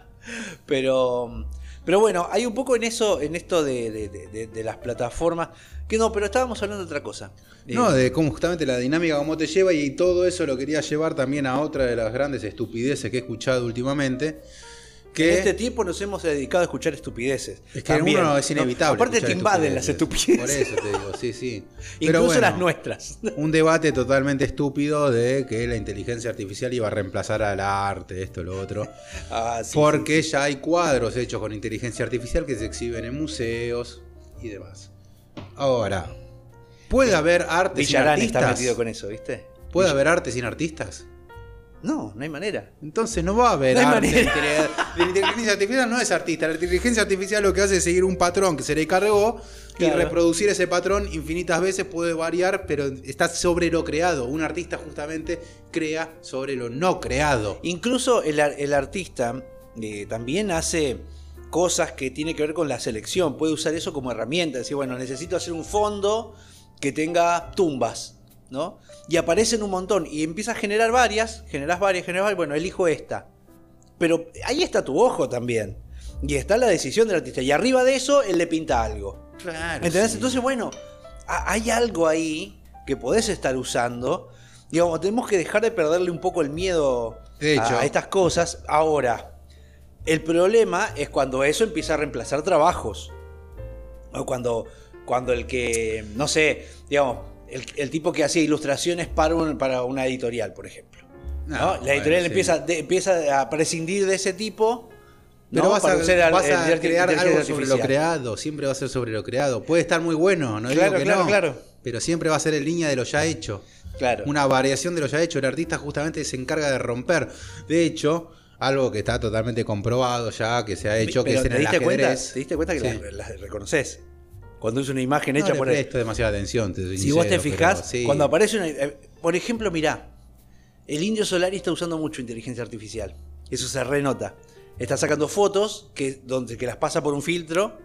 Pero, pero bueno, hay un poco en eso, en esto de, de- de- de- de las plataformas. Que no, pero estábamos hablando de otra cosa. No, Eh, de cómo justamente la dinámica, cómo te lleva, y todo eso lo quería llevar también a otra de las grandes estupideces que he escuchado últimamente, que en este tiempo nos hemos dedicado a escuchar estupideces. Es que también, uno es inevitable. ¿no? Aparte te invaden las estupideces. Por eso te digo, sí, sí. Pero incluso bueno, las nuestras. Un debate totalmente estúpido de que la inteligencia artificial iba a reemplazar al arte, esto, lo otro. Ah, sí, porque sí, sí. ya hay cuadros hechos con inteligencia artificial que se exhiben en museos y demás. Ahora, ¿puede sí. haber arte Villarán sin artistas? Está metido con eso, ¿viste? ¿Puede haber arte sin artistas? No, no hay manera. Entonces no va a haber no arte. La inteligencia artificial no es artista. La inteligencia artificial lo que hace es seguir un patrón que se le cargó claro. y reproducir ese patrón infinitas veces. Puede variar, pero está sobre lo creado. Un artista justamente crea sobre lo no creado. Incluso el, el artista eh, también hace cosas que tienen que ver con la selección. Puede usar eso como herramienta. Decir, bueno, necesito hacer un fondo que tenga tumbas, ¿no? Y aparecen un montón y empieza a generar varias, generas varias, generas varias, bueno, elijo esta. Pero ahí está tu ojo también. Y está la decisión del artista. Y arriba de eso, él le pinta algo. Claro. ¿Entendés? Sí. Entonces, bueno, hay algo ahí que podés estar usando. Digamos, tenemos que dejar de perderle un poco el miedo de hecho, a estas cosas. Ahora, el problema es cuando eso empieza a reemplazar trabajos. O cuando, cuando el que, no sé, digamos... El, el tipo que hacía ilustraciones para, un, para una editorial, por ejemplo. No, ¿no? La editorial bueno, empieza, sí. de, empieza a prescindir de ese tipo. Pero ¿no? vas, para a, usar vas el, a el, crear el, el, algo el sobre lo creado. Siempre va a ser sobre lo creado. Puede estar muy bueno, no claro, digo que claro, no. Claro. Pero siempre va a ser en línea de lo ya hecho. Claro. Una variación de lo ya hecho. El artista justamente se encarga de romper. De hecho, algo que está totalmente comprobado ya, que se ha hecho, pero que es en el ajedrez. Cuenta, ¿te diste cuenta que sí. las la reconoces? Cuando es una imagen hecha no por él. No presto demasiada atención. Te si sincero, vos te fijás, sí. cuando aparece una... Por ejemplo, mirá, el Indio Solari está usando mucho inteligencia artificial. Eso se renota. Está sacando fotos que, donde, que las pasa por un filtro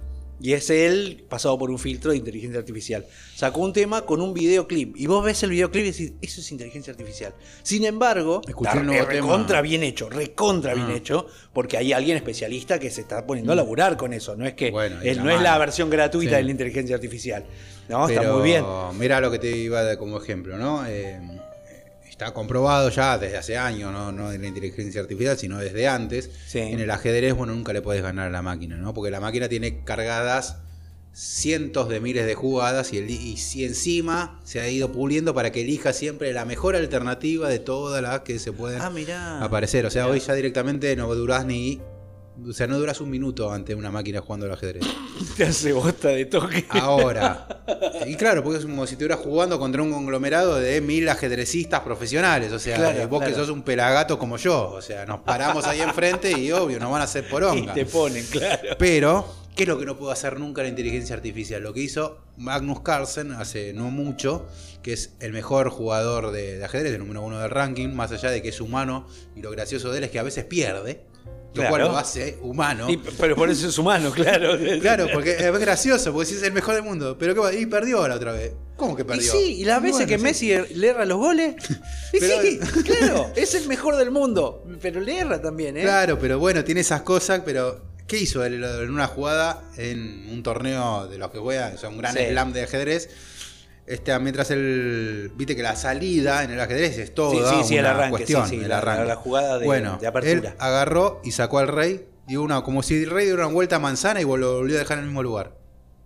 y es él pasado por un filtro de inteligencia artificial. Sacó un tema con un videoclip y vos ves el videoclip y decís, eso es inteligencia artificial. Sin embargo, está recontra bien hecho, recontra ah. bien hecho, porque hay alguien especialista que se está poniendo a laburar con eso. No es que bueno, él, no es la versión gratuita sí. de la inteligencia artificial. No, pero, está muy bien. Mirá lo que te iba a dar como ejemplo, ¿no? Eh, está comprobado ya desde hace años, ¿no? No de la inteligencia artificial, sino desde antes. Sí. En el ajedrez, bueno, nunca le puedes ganar a la máquina, ¿no? Porque la máquina tiene cargadas cientos de miles de jugadas y, el, y si encima se ha ido puliendo para que elija siempre la mejor alternativa de todas las que se pueden ah, mirá, aparecer. O sea, mirá. hoy ya directamente no durás ni... O sea, no duras un minuto ante una máquina jugando al ajedrez. Te hace bosta de toque. Ahora. Y claro, porque es como si estuvieras jugando contra un conglomerado de mil ajedrecistas profesionales. O sea, claro, vos claro. que sos un pelagato como yo. O sea, nos paramos ahí enfrente y obvio, nos van a hacer poronga. Y te ponen, claro. Pero, ¿qué es lo que no pudo hacer nunca la inteligencia artificial? Lo que hizo Magnus Carlsen hace no mucho, que es el mejor jugador de, de ajedrez, el número uno del ranking, más allá de que es humano, y lo gracioso de él es que a veces pierde. Lo claro. cual lo hace humano. Y, pero por eso es humano, claro. Claro, porque es gracioso, porque si es el mejor del mundo. Pero ¿qué? Y perdió la otra vez. ¿Cómo que perdió? Y sí, y las veces bueno, que sí. Messi le erra los goles. Y pero, sí, claro, es el mejor del mundo. Pero le erra también, ¿eh? Claro, pero bueno, tiene esas cosas, pero ¿qué hizo él en una jugada en un torneo de los que juegan? O sea, un gran sí. slam de ajedrez. Este, mientras el. Viste que la salida en el ajedrez es toda sí, sí, sí, una el arranque, cuestión. Sí, sí, el la, arranque. La jugada de, bueno, de apertura. Él agarró y sacó al rey. Dio una, como si el rey diera una vuelta a manzana y lo volvió a dejar en el mismo lugar.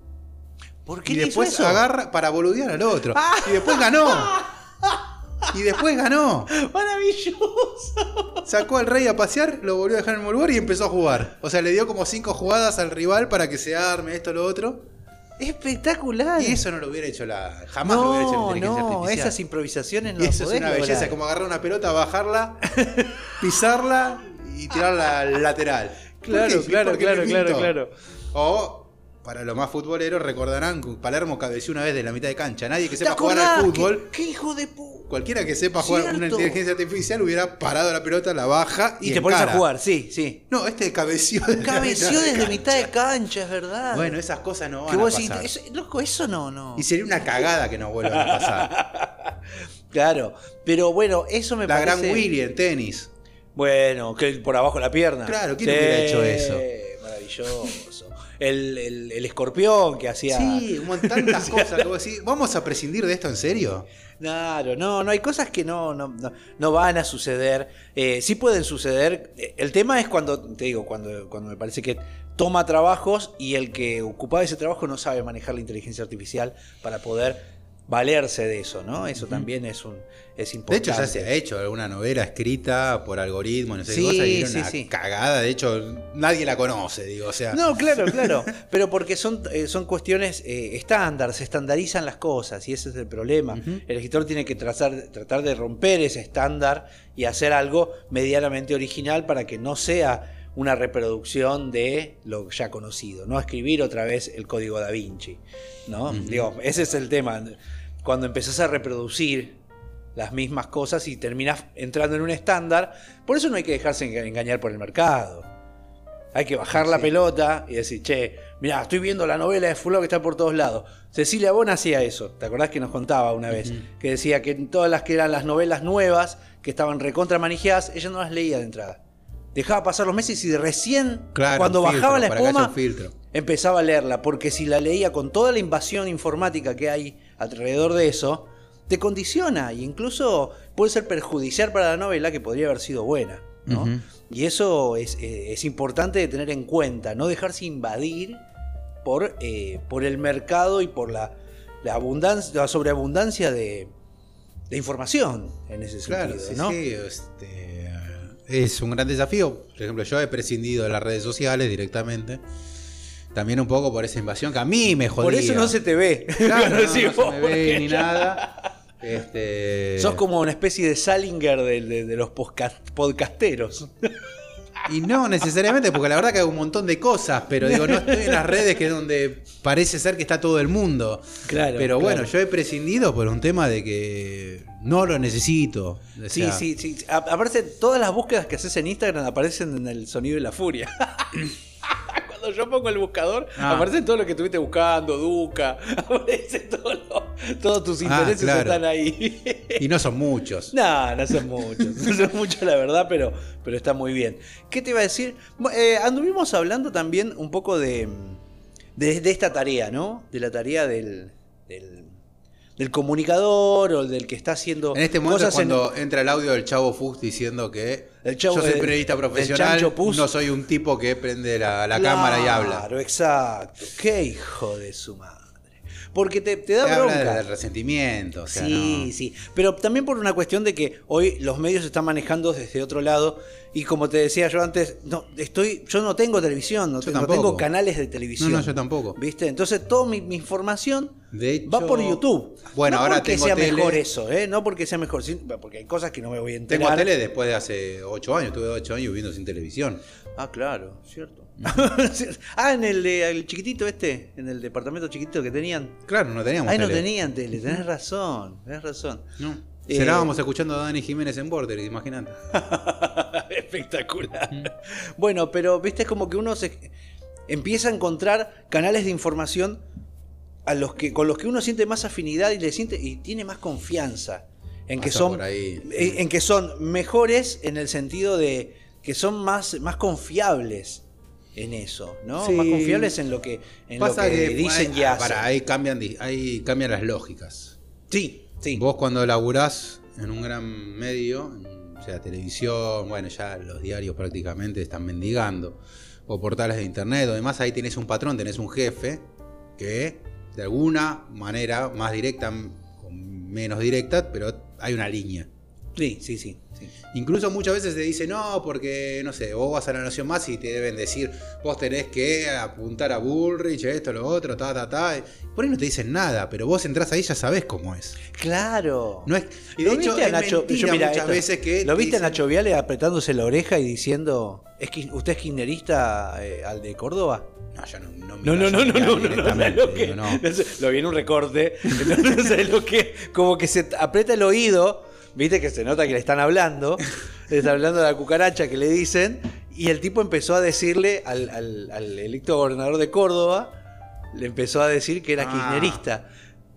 ¿Por qué y le después hizo eso? Agarra para boludear al otro. ¡Ah! Y después ganó. Y después ganó. Maravilloso. Sacó al rey a pasear, lo volvió a dejar en el mismo lugar y empezó a jugar. O sea, le dio como cinco jugadas al rival para que se arme esto, lo otro. Espectacular. Y eso no lo hubiera hecho la. Jamás no, lo hubiera hecho la inteligencia no, artificial. Esas improvisaciones no. Y eso es una belleza, lograr. Como agarrar una pelota, bajarla, pisarla y tirarla al lateral. Claro, claro, claro, claro, claro. O, para los más futboleros, recordarán que Palermo cabeció una vez de la mitad de cancha. Nadie que sepa jugar al fútbol. ¿Qué, qué hijo de puta? Cualquiera que sepa jugar Cierto. Una inteligencia artificial hubiera parado la pelota, la baja y, y te pones a jugar, sí, sí. No, este cabeció desde cabeció la mitad desde de mitad de cancha, es verdad. Bueno, esas cosas no van que a vos pasar. Decís, eso, loco, eso no, no. Y sería una cagada que no vuelvan a pasar. Claro, pero bueno, eso me la parece... La gran Willy en tenis. Bueno, que por abajo de la pierna. Claro, ¿quién sí. hubiera hecho eso? Maravilloso. el, el, el escorpión que hacía... Sí, un montón de tantas cosas. Que vos decís, ¿vamos a prescindir de esto en serio? Claro, no, no hay cosas que no, no, no, no van a suceder. Eh, sí pueden suceder. El tema es cuando, te digo, cuando, cuando me parece que toma trabajos y el que ocupaba ese trabajo no sabe manejar la inteligencia artificial para poder valerse de eso, ¿no? Eso uh-huh. también es un es importante. De hecho, ya se ha hecho alguna novela escrita por algoritmos, no sé qué sí, cosa, y era sí, una sí. cagada. De hecho, nadie la conoce, digo, o sea. No, claro, claro. Pero porque son, eh, son cuestiones eh, estándar, se estandarizan las cosas y ese es el problema. Uh-huh. El escritor tiene que tratar, tratar de romper ese estándar y hacer algo medianamente original para que no sea una reproducción de lo ya conocido, no escribir otra vez el código Da Vinci, ¿no? Uh-huh. Digo, ese es el tema. Cuando empezás a reproducir las mismas cosas y terminás entrando en un estándar, por eso no hay que dejarse engañar por el mercado. Hay que bajar sí. la pelota y decir, che, mirá, estoy viendo la novela de fulano que está por todos lados. Cecilia Bon hacía eso, ¿te acordás que nos contaba una vez? Uh-huh. Que decía que todas las que eran las novelas nuevas, que estaban recontra manijeadas, ella no las leía de entrada. Dejaba pasar los meses y recién, claro, cuando filtro, bajaba la espuma, empezaba a leerla. Porque si la leía con toda la invasión informática que hay alrededor de eso, te condiciona e incluso puede ser perjudicial para la novela, que podría haber sido buena, ¿no? Uh-huh. Y eso es, eh, es importante de tener en cuenta, no dejarse invadir por, eh, por el mercado y por la, la, abundancia, la sobreabundancia de, de información en ese claro, sentido, sí, ¿no? Sí, este... Es un gran desafío. Por ejemplo, yo he prescindido de las redes sociales directamente. También un poco por esa invasión que a mí me jodía. Por eso no se te ve. Claro, no, sí, no se me ve ni nada. Este... Sos como una especie de Salinger de, de, de los podcast, podcasteros. Y no necesariamente, porque la verdad que hay un montón de cosas, pero digo, no estoy en las redes que es donde parece ser que está todo el mundo. Claro. Pero claro. bueno, yo he prescindido por un tema de que no lo necesito. O sí, sea, sí, sí. Aparte, todas las búsquedas que haces en Instagram aparecen en el sonido y la furia. Cuando yo pongo el buscador, ah. aparece todo lo que estuviste buscando, Duca, aparece todo lo, todos tus intereses ah, claro. están ahí. Y no son muchos. No, no son muchos. No son muchos, la verdad, pero, pero está muy bien. ¿Qué te iba a decir? Eh, anduvimos hablando también un poco de, de, de esta tarea, ¿no? De la tarea del... del del comunicador o del que está haciendo en este momento cosas es cuando en... entra el audio del Chavo Fuchs diciendo que el chavo, yo soy el, periodista profesional, no soy un tipo que prende la, la claro, cámara y habla. Claro, exacto. Qué hijo de su madre. Porque te, te da te bronca. Habla del resentimiento. O sea, sí, no. sí. Pero también por una cuestión de que hoy los medios se están manejando desde otro lado. Y como te decía yo antes, no, estoy, yo no tengo televisión, no, tengo, no tengo canales de televisión. No, no, yo tampoco. ¿Viste? Entonces toda mi, mi información de hecho, va por YouTube. Bueno, no ahora porque tengo sea tele. mejor eso, ¿eh? No porque sea mejor, porque hay cosas que no me voy a enterar. Tengo tele después de hace ocho años, tuve ocho años viviendo sin televisión. Ah, claro, cierto. Ah, en el, el chiquitito este, en el departamento chiquitito que tenían. Claro, no teníamos Ahí tele. no tenían tele, tenés razón, tenés razón. No. Eh, Cenábamos escuchando a Dani Jiménez en Border, imagínate. Espectacular. Mm. Bueno, pero viste, es como que uno se empieza a encontrar canales de información a los que, con los que uno siente más afinidad y le siente y tiene más confianza en que son en que son mejores en el sentido de que son más, más confiables en eso, ¿no? Sí. Más confiables en lo que, en lo que, que dicen hay, y hacen. Para ahí cambian, ahí cambian las lógicas. Sí. Sí. Vos cuando laburás en un gran medio, o sea, televisión, bueno, ya los diarios prácticamente están mendigando, o portales de internet, o demás, ahí tenés un patrón, tenés un jefe que de alguna manera, más directa o menos directa, pero hay una línea. Sí, sí, sí, sí. Incluso muchas veces te dice no, porque, no sé, vos vas a La Nación Más y te deben decir, vos tenés que apuntar a Bullrich, esto, lo otro, ta, ta, ta. Por ahí no te dicen nada, pero vos entrás ahí y ya sabés cómo es. Claro. No es, y de hecho, a Nacho, yo, mira, muchas esto, veces que ¿lo viste a Nacho Viale apretándose la oreja y diciendo, ¿es que usted es kirchnerista eh, al de Córdoba? No, yo no, no, no, no, no, no, no, no, no, no, lo, que, no. Lo vi en un recorte, no, no sé lo que, como que se aprieta el oído. Viste que se nota que le están hablando, le están hablando de la cucaracha que le dicen, y el tipo empezó a decirle al, al, al electo gobernador de Córdoba, le empezó a decir que era ah. kirchnerista.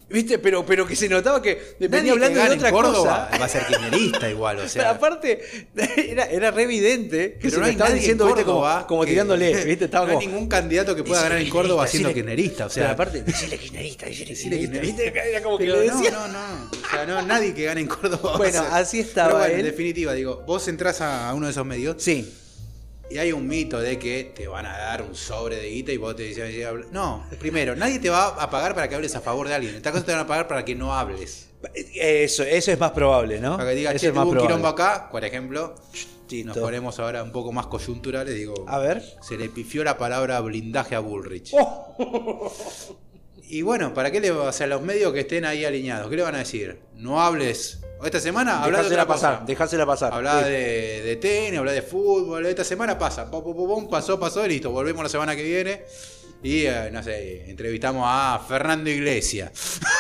¿Viste? Pero, pero que se notaba que venía Nadie hablando que de gane otra en Córdoba cosa. va a ser kirchnerista igual, o sea. Pero aparte, era, era re evidente que Pero se no lo hay estaba nadie diciendo, en ¿viste? Como, Córdoba como que- tirándole, ¿viste? Estaba no hay como, ningún candidato que pueda "Decile ganar en Córdoba kirchnerista, siendo decile- kirchnerista, o sea. Pero aparte, decirle kirchnerista, decirle Decile kirchnerista, kirchnerista. ¿viste? Era como que Pero lo no, decía. no, no. O sea, no, nadie que gane en Córdoba. va a Bueno, ser. así estaba Pero bueno, él. en definitiva, digo, vos entrás a uno de esos medios Sí. y hay un mito de que te van a dar un sobre de guita y vos te dicen, no, primero, nadie te va a pagar para que hables a favor de alguien. Esta cosa te van a pagar para que no hables. Eso, eso es más probable, ¿no? Para que digas, Eso che, es más tuvo un probable. quilombo acá, por ejemplo, Tito. nos ponemos ahora un poco más coyunturales, digo, A ver. se le pifió la palabra blindaje a Bullrich. Oh. Y bueno, ¿para qué le va a hacer a los medios que estén ahí alineados? ¿Qué le van a decir? No hables. Esta semana habla de Dejásela otra pasar, cosa. dejásela pasar. Habla Sí. de, de tenis, habla de fútbol. Esta semana pasa. Pum, pum, pum, pum, pasó, pasó y listo. Volvemos la semana que viene. Y, eh, no sé, entrevistamos a Fernando Iglesias.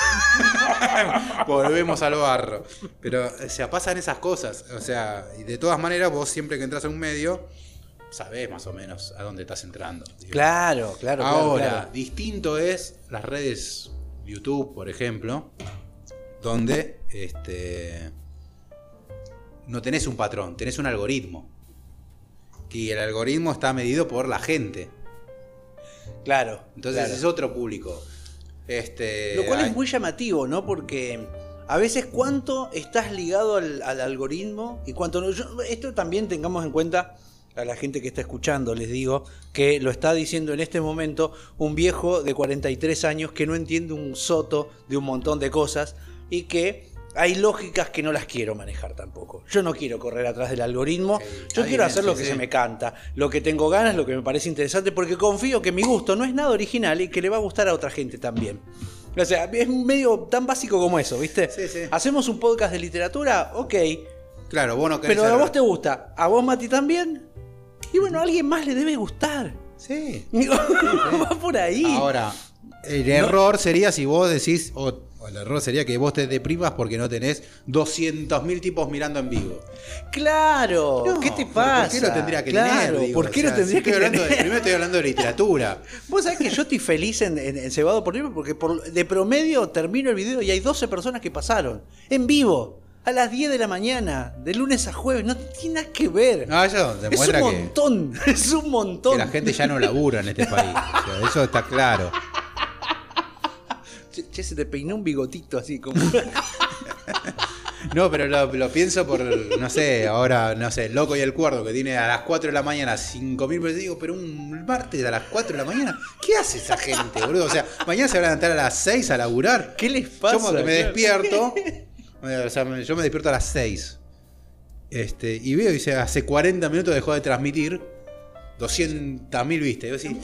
Volvemos al barro. Pero, o sea, pasan esas cosas. O sea, y de todas maneras, vos siempre que entras a un medio, sabés más o menos a dónde estás entrando. Digo. Claro, claro. Ahora, claro, claro. distinto es las redes YouTube, por ejemplo, donde este, no tenés un patrón, tenés un algoritmo. Y el algoritmo está medido por la gente. Claro. Entonces claro. es otro público. Este, Lo cual hay- es muy llamativo, ¿no? Porque a veces cuánto estás ligado al, al algoritmo y cuánto no. Yo- esto también tengamos en cuenta a la gente que está escuchando, les digo, que lo está diciendo en este momento un viejo de cuarenta y tres años que no entiende un soto de un montón de cosas y que hay lógicas que no las quiero manejar tampoco. Yo no quiero correr atrás del algoritmo, Sí, yo está quiero bien, hacer lo sí, que sí. se me canta, lo que tengo ganas, lo que me parece interesante, porque confío que mi gusto no es nada original y que le va a gustar a otra gente también. O sea, es medio tan básico como eso, ¿viste? Sí, sí. Hacemos un podcast de literatura, ok, Claro, vos no querés pero a ser- vos te gusta, a vos Mati también, y bueno, a alguien más le debe gustar. Sí. Digo, va por ahí. Ahora, el error sería si vos decís, o, o el error sería que vos te deprimas porque no tenés doscientos mil tipos mirando en vivo. Claro, No, ¿qué te ¿por pasa? qué lo tendría que claro, tener? Digo? ¿por qué O sea, lo tendría si que estoy hablando de- tener? primero estoy hablando de literatura. Vos sabés que yo estoy feliz en, en, en Cebado por Libre porque por, de promedio termino el video y hay doce personas que pasaron en vivo a las diez de la mañana, de lunes a jueves. No tiene nada que ver. No, eso es un demuestra que, montón, es un montón. que la gente ya no labura en este país. O sea, eso está claro. Che, che, se te peinó un bigotito así como. No, pero lo, lo pienso por, no sé, ahora, no sé, Loco y el Cuerdo, que tiene a las cuatro de la mañana cinco mil personas. Digo, pero un martes a las cuatro de la mañana, ¿qué hace esa gente, boludo? O sea, mañana se van a levantar a las seis a laburar. ¿Qué les pasa? Yo como que me despierto, o sea, me- yo me despierto a las seis. Este, y veo, dice, hace cuarenta minutos dejó de transmitir, doscientos mil vistas. Y yo así,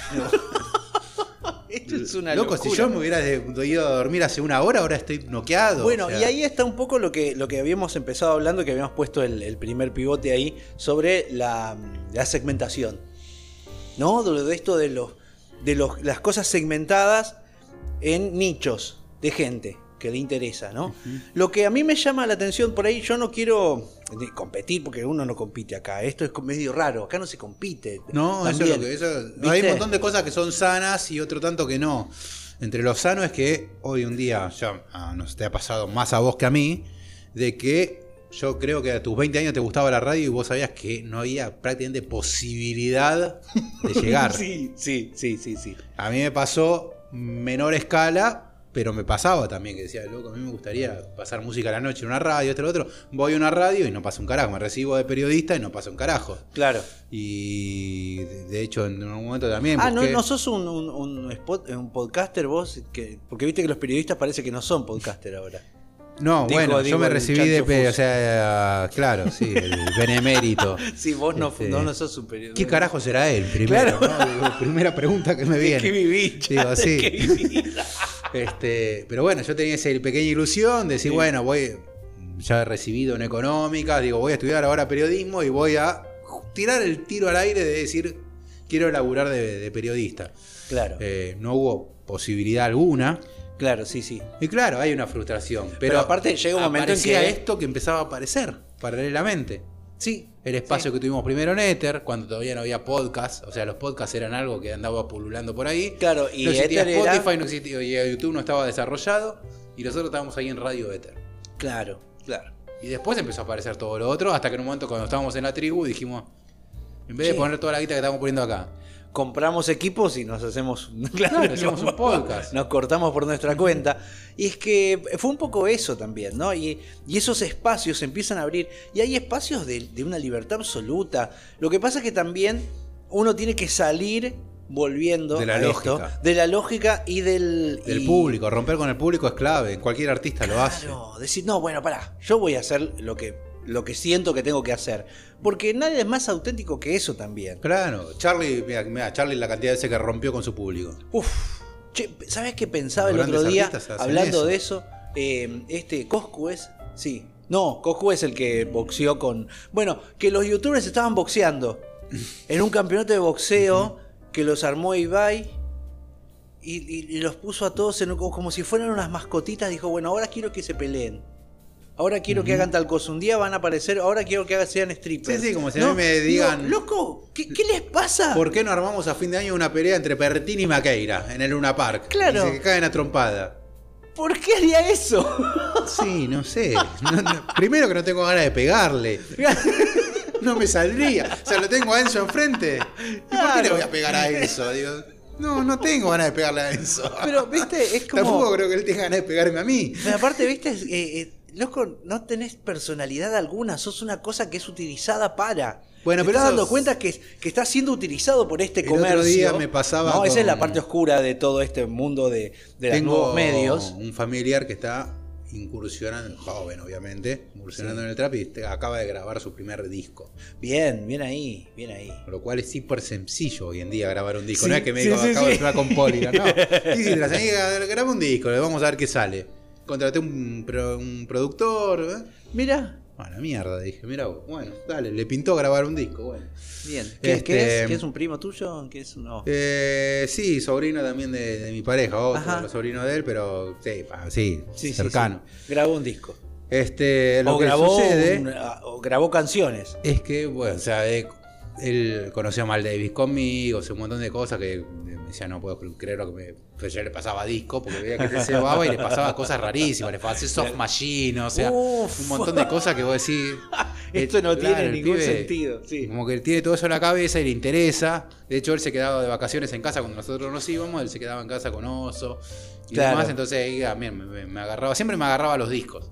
Esto es una loco, locura. si yo me hubiera de- ido a dormir hace una hora, ahora estoy noqueado. Bueno, o sea. y ahí está un poco lo que, lo que habíamos empezado hablando, que habíamos puesto el, el primer pivote ahí, sobre la, la segmentación. ¿No? De, de esto de, los, de los, las cosas segmentadas en nichos de gente que le interesa, ¿no? Uh-huh. Lo que a mí me llama la atención por ahí, yo no quiero competir, porque uno no compite acá. Esto es medio raro, acá no se compite. No, también. eso es lo que. Eso, hay un montón de cosas que son sanas y otro tanto que no. Entre lo sano es que hoy un día, ya ah, no sé, te ha pasado más a vos que a mí, de que yo creo que a tus veinte años te gustaba la radio y vos sabías que no había prácticamente posibilidad de llegar. Sí, sí, sí, sí, sí. A mí me pasó menor escala, pero me pasaba también que decía, loco, a mí me gustaría pasar música a la noche en una radio, esto, lo otro. Voy a una radio y no pasa un carajo. Me recibo de periodista y no pasa un carajo. Claro. Y de, de hecho en un momento también. Ah, busqué... ¿no, no sos un, un, un, spot, un podcaster vos? Que, porque viste que los periodistas parece que no son podcaster ahora. No, Digo, bueno, digo, yo me el recibí de, Chancho pe- Fus. o sea, claro, sí, el benemérito. Sí, vos no, Este, no, no sos un periodista. ¿Qué carajo será él? Primero, Claro. ¿no? Digo, primera pregunta que me viene. ¿Qué viví? Digo, sí. ¿Qué viví? Este, pero bueno, yo tenía esa pequeña ilusión de decir, Sí. bueno, voy ya he recibido en económicas, digo, voy a estudiar ahora periodismo y voy a tirar el tiro al aire de decir, quiero laburar de, de periodista. Claro, Eh, no hubo posibilidad alguna. claro, sí, sí. Y claro, hay una frustración. Pero, Pero aparte llega un momento en aparecía que- esto que empezaba a aparecer paralelamente. Sí. El espacio sí. que tuvimos primero en Ether, cuando todavía no había podcast. O sea, los podcasts eran algo que andaba pululando por ahí. Claro, y no existía Ether Spotify, era... no existía, y YouTube no estaba desarrollado. Y nosotros estábamos ahí en Radio Ether. Claro, claro. Y después empezó a aparecer todo lo otro, hasta que en un momento cuando estábamos en la tribu dijimos, en vez sí. de poner toda la guita que estamos poniendo acá, compramos equipos y nos hacemos, claro, claro, hacemos un podcast. Nos cortamos por nuestra cuenta. Y es que fue un poco eso también, ¿no? Y, y esos espacios se empiezan a abrir. Y hay espacios de, de una libertad absoluta. Lo que pasa es que también uno tiene que salir volviendo de la a lógica. Esto, de la lógica y del... Del y, público. Romper con el público es clave. Cualquier artista claro, lo hace. Decir, no, bueno, pará, yo voy a hacer lo que... lo que siento que tengo que hacer. Porque nadie es más auténtico que eso también. Claro, Charlie, mira, mira Charlie la cantidad de veces que rompió con su público. Uf, che, ¿sabés qué pensaba Los el otro día? Hablando eso. de eso, eh, este Coscu es, sí. No, Coscu es el que boxeó con... Bueno, que los youtubers estaban boxeando en un campeonato de boxeo que los armó Ibai y, y, y los puso a todos en, como si fueran unas mascotitas. Dijo, bueno, ahora quiero que se peleen. Ahora quiero uh-huh. que hagan tal cosa. Un día van a aparecer. Ahora quiero que sean strippers. Sí, sí, como si no, a mí me digan... No, loco, ¿qué, ¿qué les pasa? ¿Por qué no armamos a fin de año una pelea entre Pertini y Maqueira en el Luna Park? Claro. Y se caen a trompada. ¿Por qué haría eso? Sí, no sé. No, no. Primero que no tengo ganas de pegarle. No me saldría. O sea, lo tengo a Enzo enfrente. ¿Y claro. por qué le voy a pegar a Enzo? Digo, no, no tengo ganas de pegarle a Enzo. Pero, viste, es como... Tampoco creo que él tenga ganas de pegarme a mí. Pero aparte, viste, eh, eh, loco, no tenés personalidad alguna. Sos una cosa que es utilizada para... Bueno, te pero estás eso... dando cuenta que, que está siendo utilizado por este el comercio. Otro día me pasaba no, con... esa es la parte oscura de todo este mundo de, de los nuevos medios. Un familiar que está incursionando, joven obviamente, incursionando sí. en el trap y te, acaba de grabar su primer disco. Bien, bien ahí, bien ahí. Con lo cual es súper sencillo hoy en día grabar un disco. Sí, no es que me sí, digo, sí, acabo sí. de firmar con Polygon, no. Sí, sí, las amigas, graba un disco, vamos a ver qué sale. Contraté un, un productor. ¿eh? Mira. Bueno, mierda, dije, mira vos. Bueno, dale, le pintó grabar un disco, bueno. Bien. ¿Qué, este, ¿qué es? ¿Qué es un primo tuyo? ¿Qué es uno? Eh, sí, sobrino también de, de mi pareja, otro sobrino de él, pero sí, sí, sí cercano. Sí, sí. Grabó un disco. Este, lo o que grabó sucede un, o grabó canciones. Es que, bueno, o sea, él, él conoció a Mal Davis conmigo, o sea, un montón de cosas que me decía, no puedo creer lo que me. Pues yo le pasaba disco porque veía que se cebaba y le pasaba cosas rarísimas, le pasaba Soft Machine, o sea, Uf. un montón de cosas que vos decís. Esto no claro, tiene ningún pibe, sentido. Sí. Como que él tiene todo eso en la cabeza y le interesa. De hecho, él se quedaba de vacaciones en casa cuando nosotros nos íbamos, él se quedaba en casa con Oso y claro. demás. Entonces ahí también me, me, me agarraba, siempre me agarraba los discos.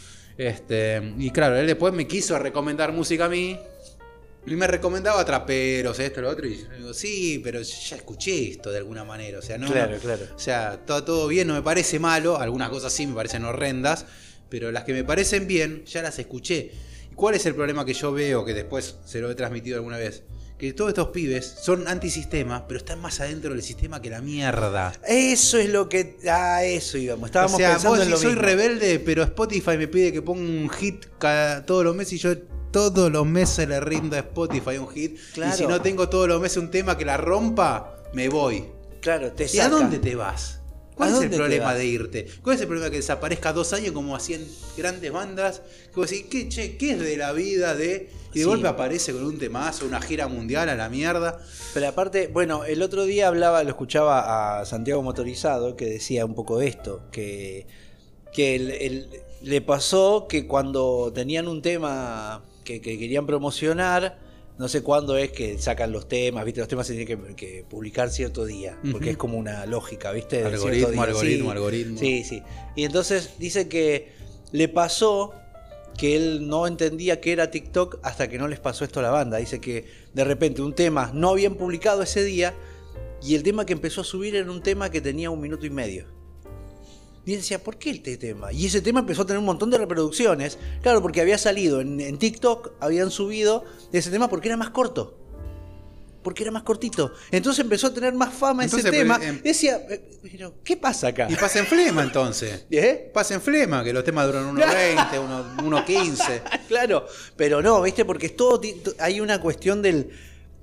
Este, y claro, él después me quiso recomendar música a mí. Y me recomendaba traperos, esto, lo otro. Y yo digo, sí, pero ya escuché esto de alguna manera. O sea, no. Claro, no, claro. O sea, todo, todo bien, no me parece malo. Algunas cosas sí me parecen horrendas. Pero las que me parecen bien, ya las escuché. ¿Y cuál es el problema que yo veo? Que después se lo he transmitido alguna vez. Que todos estos pibes son antisistema, pero están más adentro del sistema que la mierda. Eso es lo que. Ah, eso íbamos. Estábamos o sea, pensando vos en lo soy mismo. rebelde, pero Spotify me pide que ponga un hit cada, todos los meses y yo todos los meses le rindo a Spotify un hit. Claro. Y si no tengo todos los meses un tema que la rompa, me voy. Claro, te saca. ¿Y a dónde te vas? ¿Cuál es el problema de irte? ¿Cuál es el problema de que desaparezca dos años como hacían grandes bandas? Que vos decís, ¿qué, che, ¿qué es de la vida de...? Y de sí. golpe aparece con un temazo, una gira mundial a la mierda. Pero aparte, bueno, el otro día hablaba, lo escuchaba a Santiago Motorizado, que decía un poco esto, que, que el, el, le pasó que cuando tenían un tema que, que querían promocionar, no sé cuándo es que sacan los temas, ¿viste? Los temas se tienen que, que publicar cierto día, porque uh-huh. es como una lógica, ¿viste? De algoritmo, día. algoritmo, sí, algoritmo. Sí, sí. Y entonces dice que le pasó que él no entendía que era TikTok hasta que no les pasó esto a la banda. Dice que de repente un tema no habían publicado ese día y el tema que empezó a subir era un tema que tenía un minuto y medio. Y él decía, ¿por qué este tema? Y ese tema empezó a tener un montón de reproducciones. Claro, porque había salido en, en TikTok, habían subido ese tema porque era más corto. Porque era más cortito. Entonces empezó a tener más fama entonces, ese tema. Eh, decía, pero ¿qué pasa acá? Y pasa en flema entonces. ¿Eh? Pasa en flema, que los temas duran uno veinte, uno quince. Claro, pero no, ¿viste? Porque es todo, hay una cuestión del...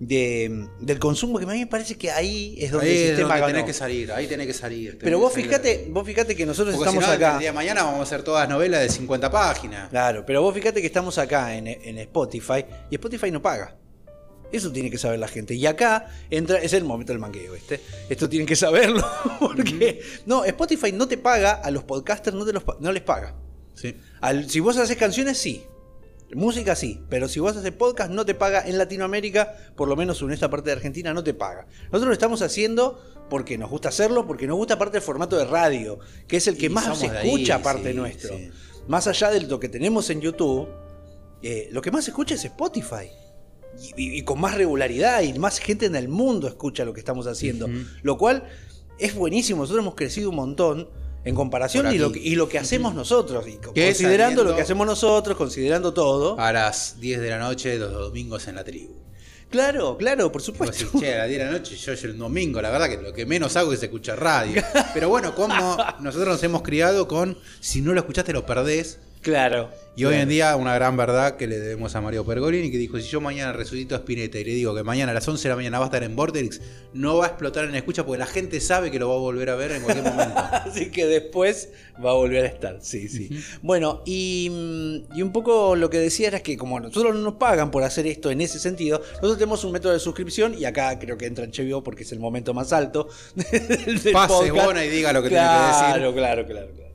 de, del consumo, que a mí me parece que ahí es donde ahí el sistema es donde ganó. tenés que salir, ahí tenés que salir. Pero vos fíjate, vos fíjate que nosotros Porque estamos si no, acá. el día de mañana vamos a hacer todas novelas de cincuenta páginas. Claro, pero vos fíjate que estamos acá en, en Spotify y Spotify no paga. Eso tiene que saber la gente. Y acá entra, es el momento del mangueo, ¿viste? Esto tienen que saberlo. Porque no, Spotify no te paga, a los podcasters no, te los, no les paga. Sí. Al, si vos haces canciones, sí. Música sí, pero si vos haces podcast no te paga. En Latinoamérica, por lo menos en esta parte de Argentina, no te paga. Nosotros lo estamos haciendo porque nos gusta hacerlo, porque nos gusta aparte el formato de radio, que es el que Y más se escucha aparte sí, nuestro. Sí. Más allá de lo que tenemos en YouTube, eh, lo que más se escucha es Spotify. Y, y, y con más regularidad, y más gente en el mundo escucha lo que estamos haciendo. Uh-huh. Lo cual es buenísimo. Nosotros hemos crecido un montón en comparación y lo, que, y lo que hacemos nosotros, y considerando lo que hacemos nosotros, considerando todo. A las diez de la noche, los domingos en la tribu. Claro, claro, por supuesto. Decís, che, a las diez de la noche, yo, yo el domingo, la verdad que lo que menos hago es escuchar radio. Pero bueno, como nosotros nos hemos criado con, si no lo escuchaste lo perdés. Claro. Y hoy en día una gran verdad que le debemos a Mario Pergolini, que dijo, si yo mañana resucito a Spinetta y le digo que mañana a las once de la mañana va a estar en Vorterix, no va a explotar en escucha porque la gente sabe que lo va a volver a ver en cualquier momento. Así que después va a volver a estar, sí, sí. Uh-huh. Bueno, y, y un poco lo que decía era que como nosotros no nos pagan por hacer esto en ese sentido, nosotros tenemos un método de suscripción y acá creo que entra en H B O porque es el momento más alto del, del Pase podcast. Bona y diga lo que claro, tiene que decir. Claro, claro, claro, claro.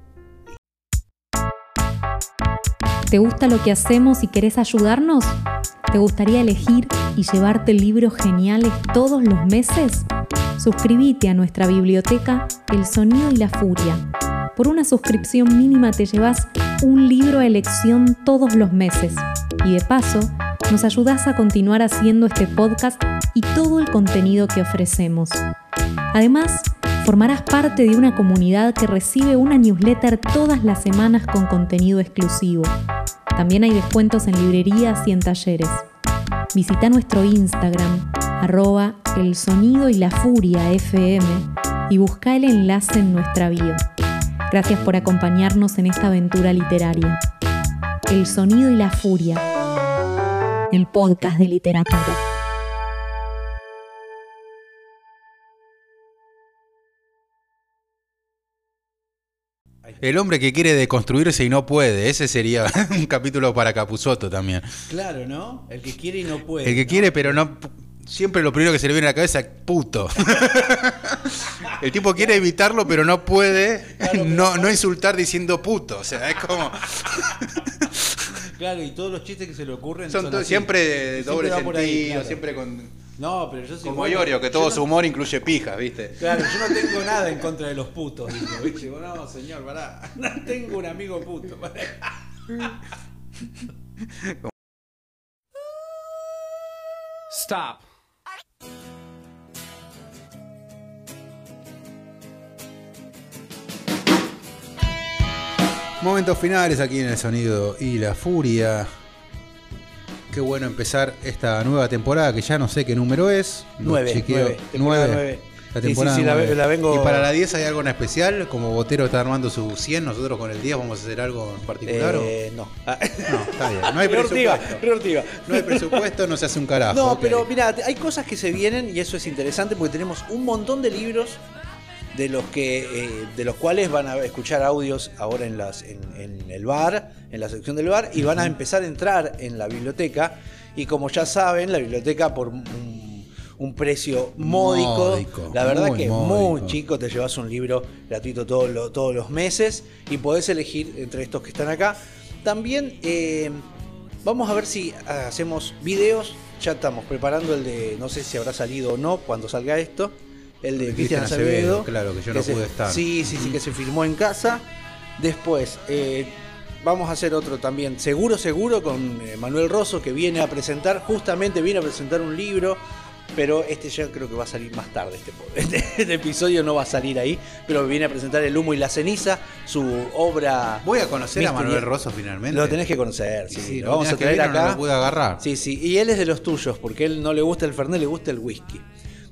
¿Te gusta lo que hacemos y querés ayudarnos? ¿Te gustaría elegir y llevarte libros geniales todos los meses? Suscríbete a nuestra biblioteca El Sonido y la Furia. Por una suscripción mínima te llevas un libro a elección todos los meses. Y de paso, nos ayudás a continuar haciendo este podcast y todo el contenido que ofrecemos. Además, formarás parte de una comunidad que recibe una newsletter todas las semanas con contenido exclusivo. También hay descuentos en librerías y en talleres. Visita nuestro Instagram, arroba El Sonido y la Furia F M, y busca el enlace en nuestra bio. Gracias por acompañarnos en esta aventura literaria. El Sonido y la Furia, el podcast de literatura. El hombre que quiere deconstruirse y no puede. Ese sería un capítulo para Capusotto también. Claro, ¿no? El que quiere y no puede. El que ¿no? quiere, pero no. Siempre lo primero que se le viene a la cabeza es puto. El tipo quiere evitarlo, pero no puede claro, no, no insultar diciendo puto. O sea, es como. Claro, y todos los chistes que se le ocurren son, son todo, siempre de doble sentido, ahí, claro. Siempre con. No, pero yo soy como Iorio, que todo no, su humor incluye pijas, ¿viste? Claro, yo no tengo nada en contra de los putos, digo, ¿viste? No, señor, pará. No tengo un amigo puto. Stop. Momentos finales aquí en El Sonido y la Furia. Qué bueno empezar esta nueva temporada, que ya no sé qué número es. Nueve. Nueve. Nueve. nueve. La temporada sí, sí, sí, la, la vengo... ¿Y para la diez hay algo en especial? Como Botero está armando su cien, nosotros con el diez vamos a hacer algo en particular. Eh, no. No, está bien. No hay presupuesto. Reortiva. No hay presupuesto, no se hace un carajo. No, okay. Pero mira, hay cosas que se vienen y eso es interesante porque tenemos un montón de libros de los que eh, de los cuales van a escuchar audios ahora en las en, en el bar, en la sección del bar, y van a empezar a entrar en la biblioteca. Y como ya saben, la biblioteca por un, un precio módico, módico la verdad muy que módico. Muy chico, te llevas un libro gratuito todo lo, todos los meses y podés elegir entre estos que están acá. También eh, vamos a ver si hacemos videos. Ya estamos preparando el de, no sé si habrá salido o no cuando salga esto. El de Cristian Acevedo. Claro, que yo que no se, pude estar. Sí, sí, sí, que se filmó en casa. Después, eh, vamos a hacer otro también, seguro, seguro, con eh, Manuel Rosso, que viene a presentar, justamente viene a presentar un libro, pero este ya creo que va a salir más tarde. Este, este, este episodio no va a salir ahí, pero viene a presentar El Humo y la Ceniza, su obra. Voy a conocer misterio. A Manuel Rosso finalmente. Lo tenés que conocer, sí. sí lo vamos a traer acá. No lo pude agarrar. Sí, sí, y él es de los tuyos, porque él no le gusta el Fernet, le gusta el whisky.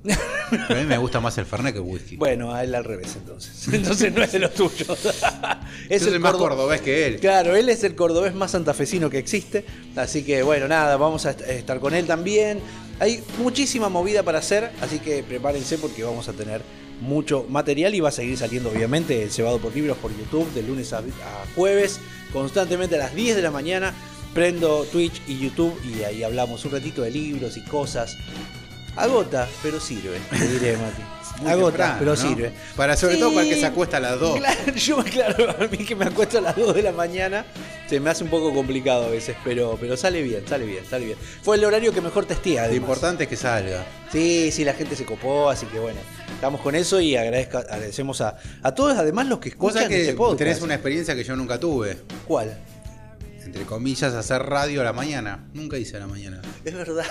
Pero a mí me gusta más el Fernet que el whisky. Bueno, a él al revés entonces. Entonces no es de los tuyos. Es el más cordo... cordobés que él. Claro, él es el cordobés más santafesino que existe. Así que bueno, nada, vamos a estar con él también. Hay muchísima movida para hacer, así que prepárense porque vamos a tener mucho material y va a seguir saliendo obviamente el Cebado por Libros por YouTube de lunes a, a jueves, constantemente a las diez de la mañana. Prendo Twitch y YouTube y ahí hablamos un ratito de libros y cosas. Agota, pero sirve, te diré, Mati. Muy Agota, temprano, pero ¿no? sirve. Para, sobre Sí, todo para el que se acuesta a las dos. Claro, yo, claro, a mí que me acuesto a las dos de la mañana se me hace un poco complicado a veces, pero, pero sale bien, sale bien, sale bien. Fue el horario que mejor testé, además. Lo importante es que salga. Sí, sí, la gente se copó, así que bueno, estamos con eso y agradezco, agradecemos a, a todos, además los que escuchan Cosa que este podcast. tenés una experiencia que yo nunca tuve. ¿Cuál? Entre comillas, hacer radio a la mañana. Nunca hice a la mañana. Es verdad.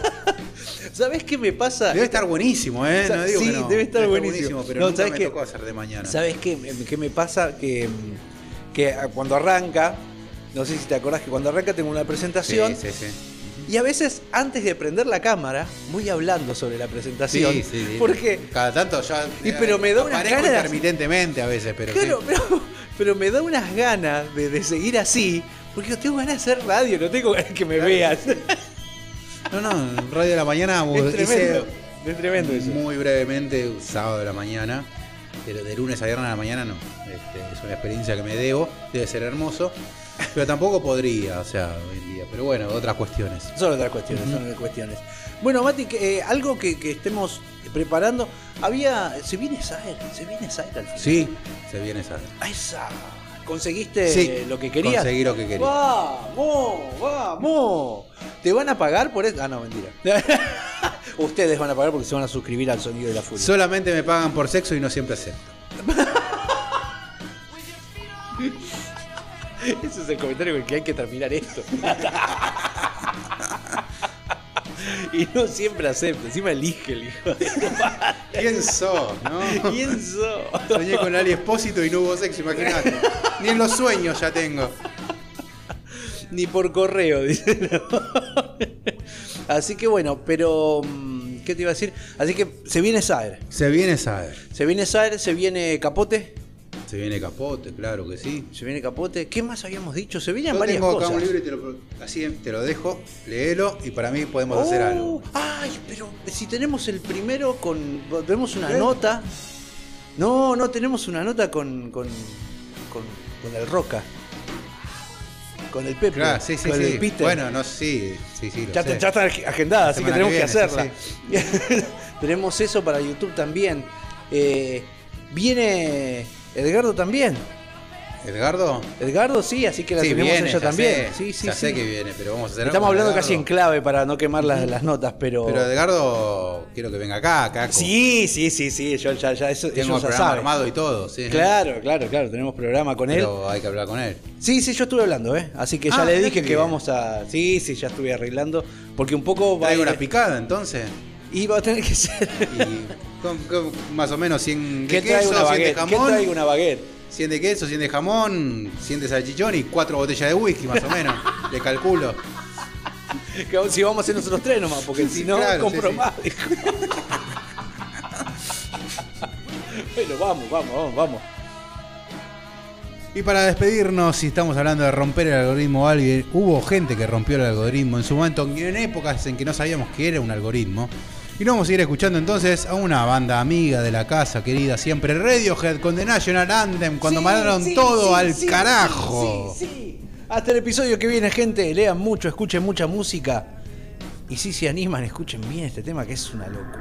¿Sabés qué me pasa? Debe estar buenísimo, ¿eh? No digo sí, que no. debe estar debe buenísimo. Estar buenísimo, pero No, nunca ¿sabés me qué? tocó hacer de mañana. ¿Sabés qué, qué me pasa? Que, que cuando arranca, no sé si te acordás que cuando arranca tengo una presentación. Sí, sí, sí. Y a veces, antes de prender la cámara, voy hablando sobre la presentación. Sí, sí, sí. Porque. Cada tanto ya. Y pero me da unas aparezco ganas. intermitentemente a veces, pero. Claro, sí. pero, pero me da unas ganas de, de seguir así. Porque yo tengo ganas de hacer radio, no tengo ganas que me Claro. veas. No, no, en Radio de la Mañana Es hice tremendo. Es tremendo eso. muy brevemente sábado de la mañana. Pero de lunes a viernes a la mañana no. Este, es una experiencia que me debo, debe ser hermoso. Pero tampoco podría, o sea, hoy en día. Pero bueno, otras cuestiones. Son otras cuestiones, son otras cuestiones. Bueno, Mati, que, eh, algo que, que estemos preparando. Había. ¿Se viene Saer? ¿Se viene Saer al final? Sí, se viene esa. A esa. ¿Conseguiste Sí, lo que querías? conseguí lo que quería. ¡Vamos! ¡Vamos! ¿Te van a pagar por eso? Ah, no, mentira. Ustedes van a pagar porque se van a suscribir al Sonido de la Furia. Solamente me pagan por sexo y no siempre acepto. Ese es el comentario con el que hay que terminar esto. Y no siempre acepta, encima elige el hijo de puta. ¿Quién sos, no? ¿Quién sos? Soñé con Ali Espósito y no hubo sexo, imagínate. Ni en los sueños ya tengo. Ni por correo, dice. Así que bueno, pero ¿qué te iba a decir? Así que se viene Saer. Se viene Saer. Se viene Saer, se viene Capote. Se viene Capote, claro que sí. Se viene Capote. ¿Qué más habíamos dicho? Se vienen Yo varias tengo cosas. acá un libro y te lo, así te lo dejo, léelo y para mí podemos hacer Oh, algo. Ay, pero si tenemos el primero con. Tenemos una ¿Eh? nota. No, no tenemos una nota con. con. con, con el Roca. Con el Pepe. Claro, sí, sí, con sí. el Peter. Bueno, no, sí, sí, sí. Lo Ya, sé. te- ya está agendada, así que Semana tenemos que, que hacerla. viene, Tenemos eso para YouTube también. Eh, viene Edgardo también. ¿Edgardo? Edgardo sí, así que la Sí, tenemos viene, ella ya también. sé, sí, sí, ya sí. sé que viene, pero vamos a hacer Estamos algo con hablando casi en Edgardo. clave para no quemar las, las notas, pero. Pero Edgardo, quiero que venga acá, Caco. Sí, sí, sí, sí. Yo ya, ya eso, Tengo ellos el ya programa saben. armado y todo, sí. Claro, claro, claro. Tenemos programa con él. Pero hay que hablar con él. Sí, sí, yo estuve hablando, ¿eh? Así que ya Ah, le mirá dije qué que bien. vamos a. Sí, sí, ya estuve arreglando. Porque un poco va a Traigo ir- una picada entonces. Y va a tener que ser. Y con, con más o menos cien ¿Qué de trae queso, una cien de baguette? ¿Qué jamón, trae una baguette? cien de queso, cien de jamón, cien de salchichón y cuatro botellas de whisky más o menos. Le calculo. Que si vamos a hacer nosotros tres nomás, porque Sí, si no, claro, compro sí, sí. más. dijo. Bueno, vamos, vamos, vamos, vamos. Y para despedirnos, si estamos hablando de romper el algoritmo, alguien, hubo gente que rompió el algoritmo en su momento, en épocas en que no sabíamos qué era un algoritmo. Y nos vamos a ir escuchando entonces a una banda amiga de la casa, querida siempre, Radiohead con The National Anthem, cuando Sí, mandaron sí, todo sí, al sí, carajo. Sí, sí, sí. Hasta el episodio que viene, gente. Lean mucho, escuchen mucha música. Y si se animan, escuchen bien este tema que es una locura.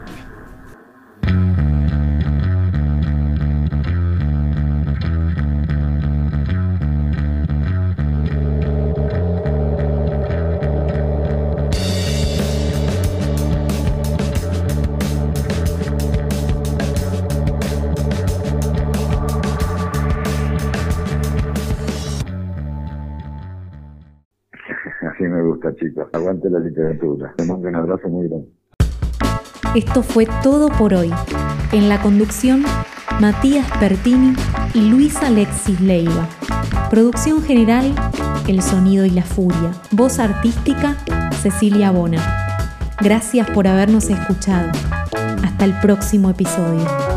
Así me gusta, chicos. Aguante la literatura. Te mando un abrazo muy grande. Esto fue todo por hoy. En la conducción, Matías Pertini y Luis Alexis Leiva. Producción general, El Sonido y la Furia. Voz artística, Cecilia Bona. Gracias por habernos escuchado. Hasta Hasta el próximo episodio.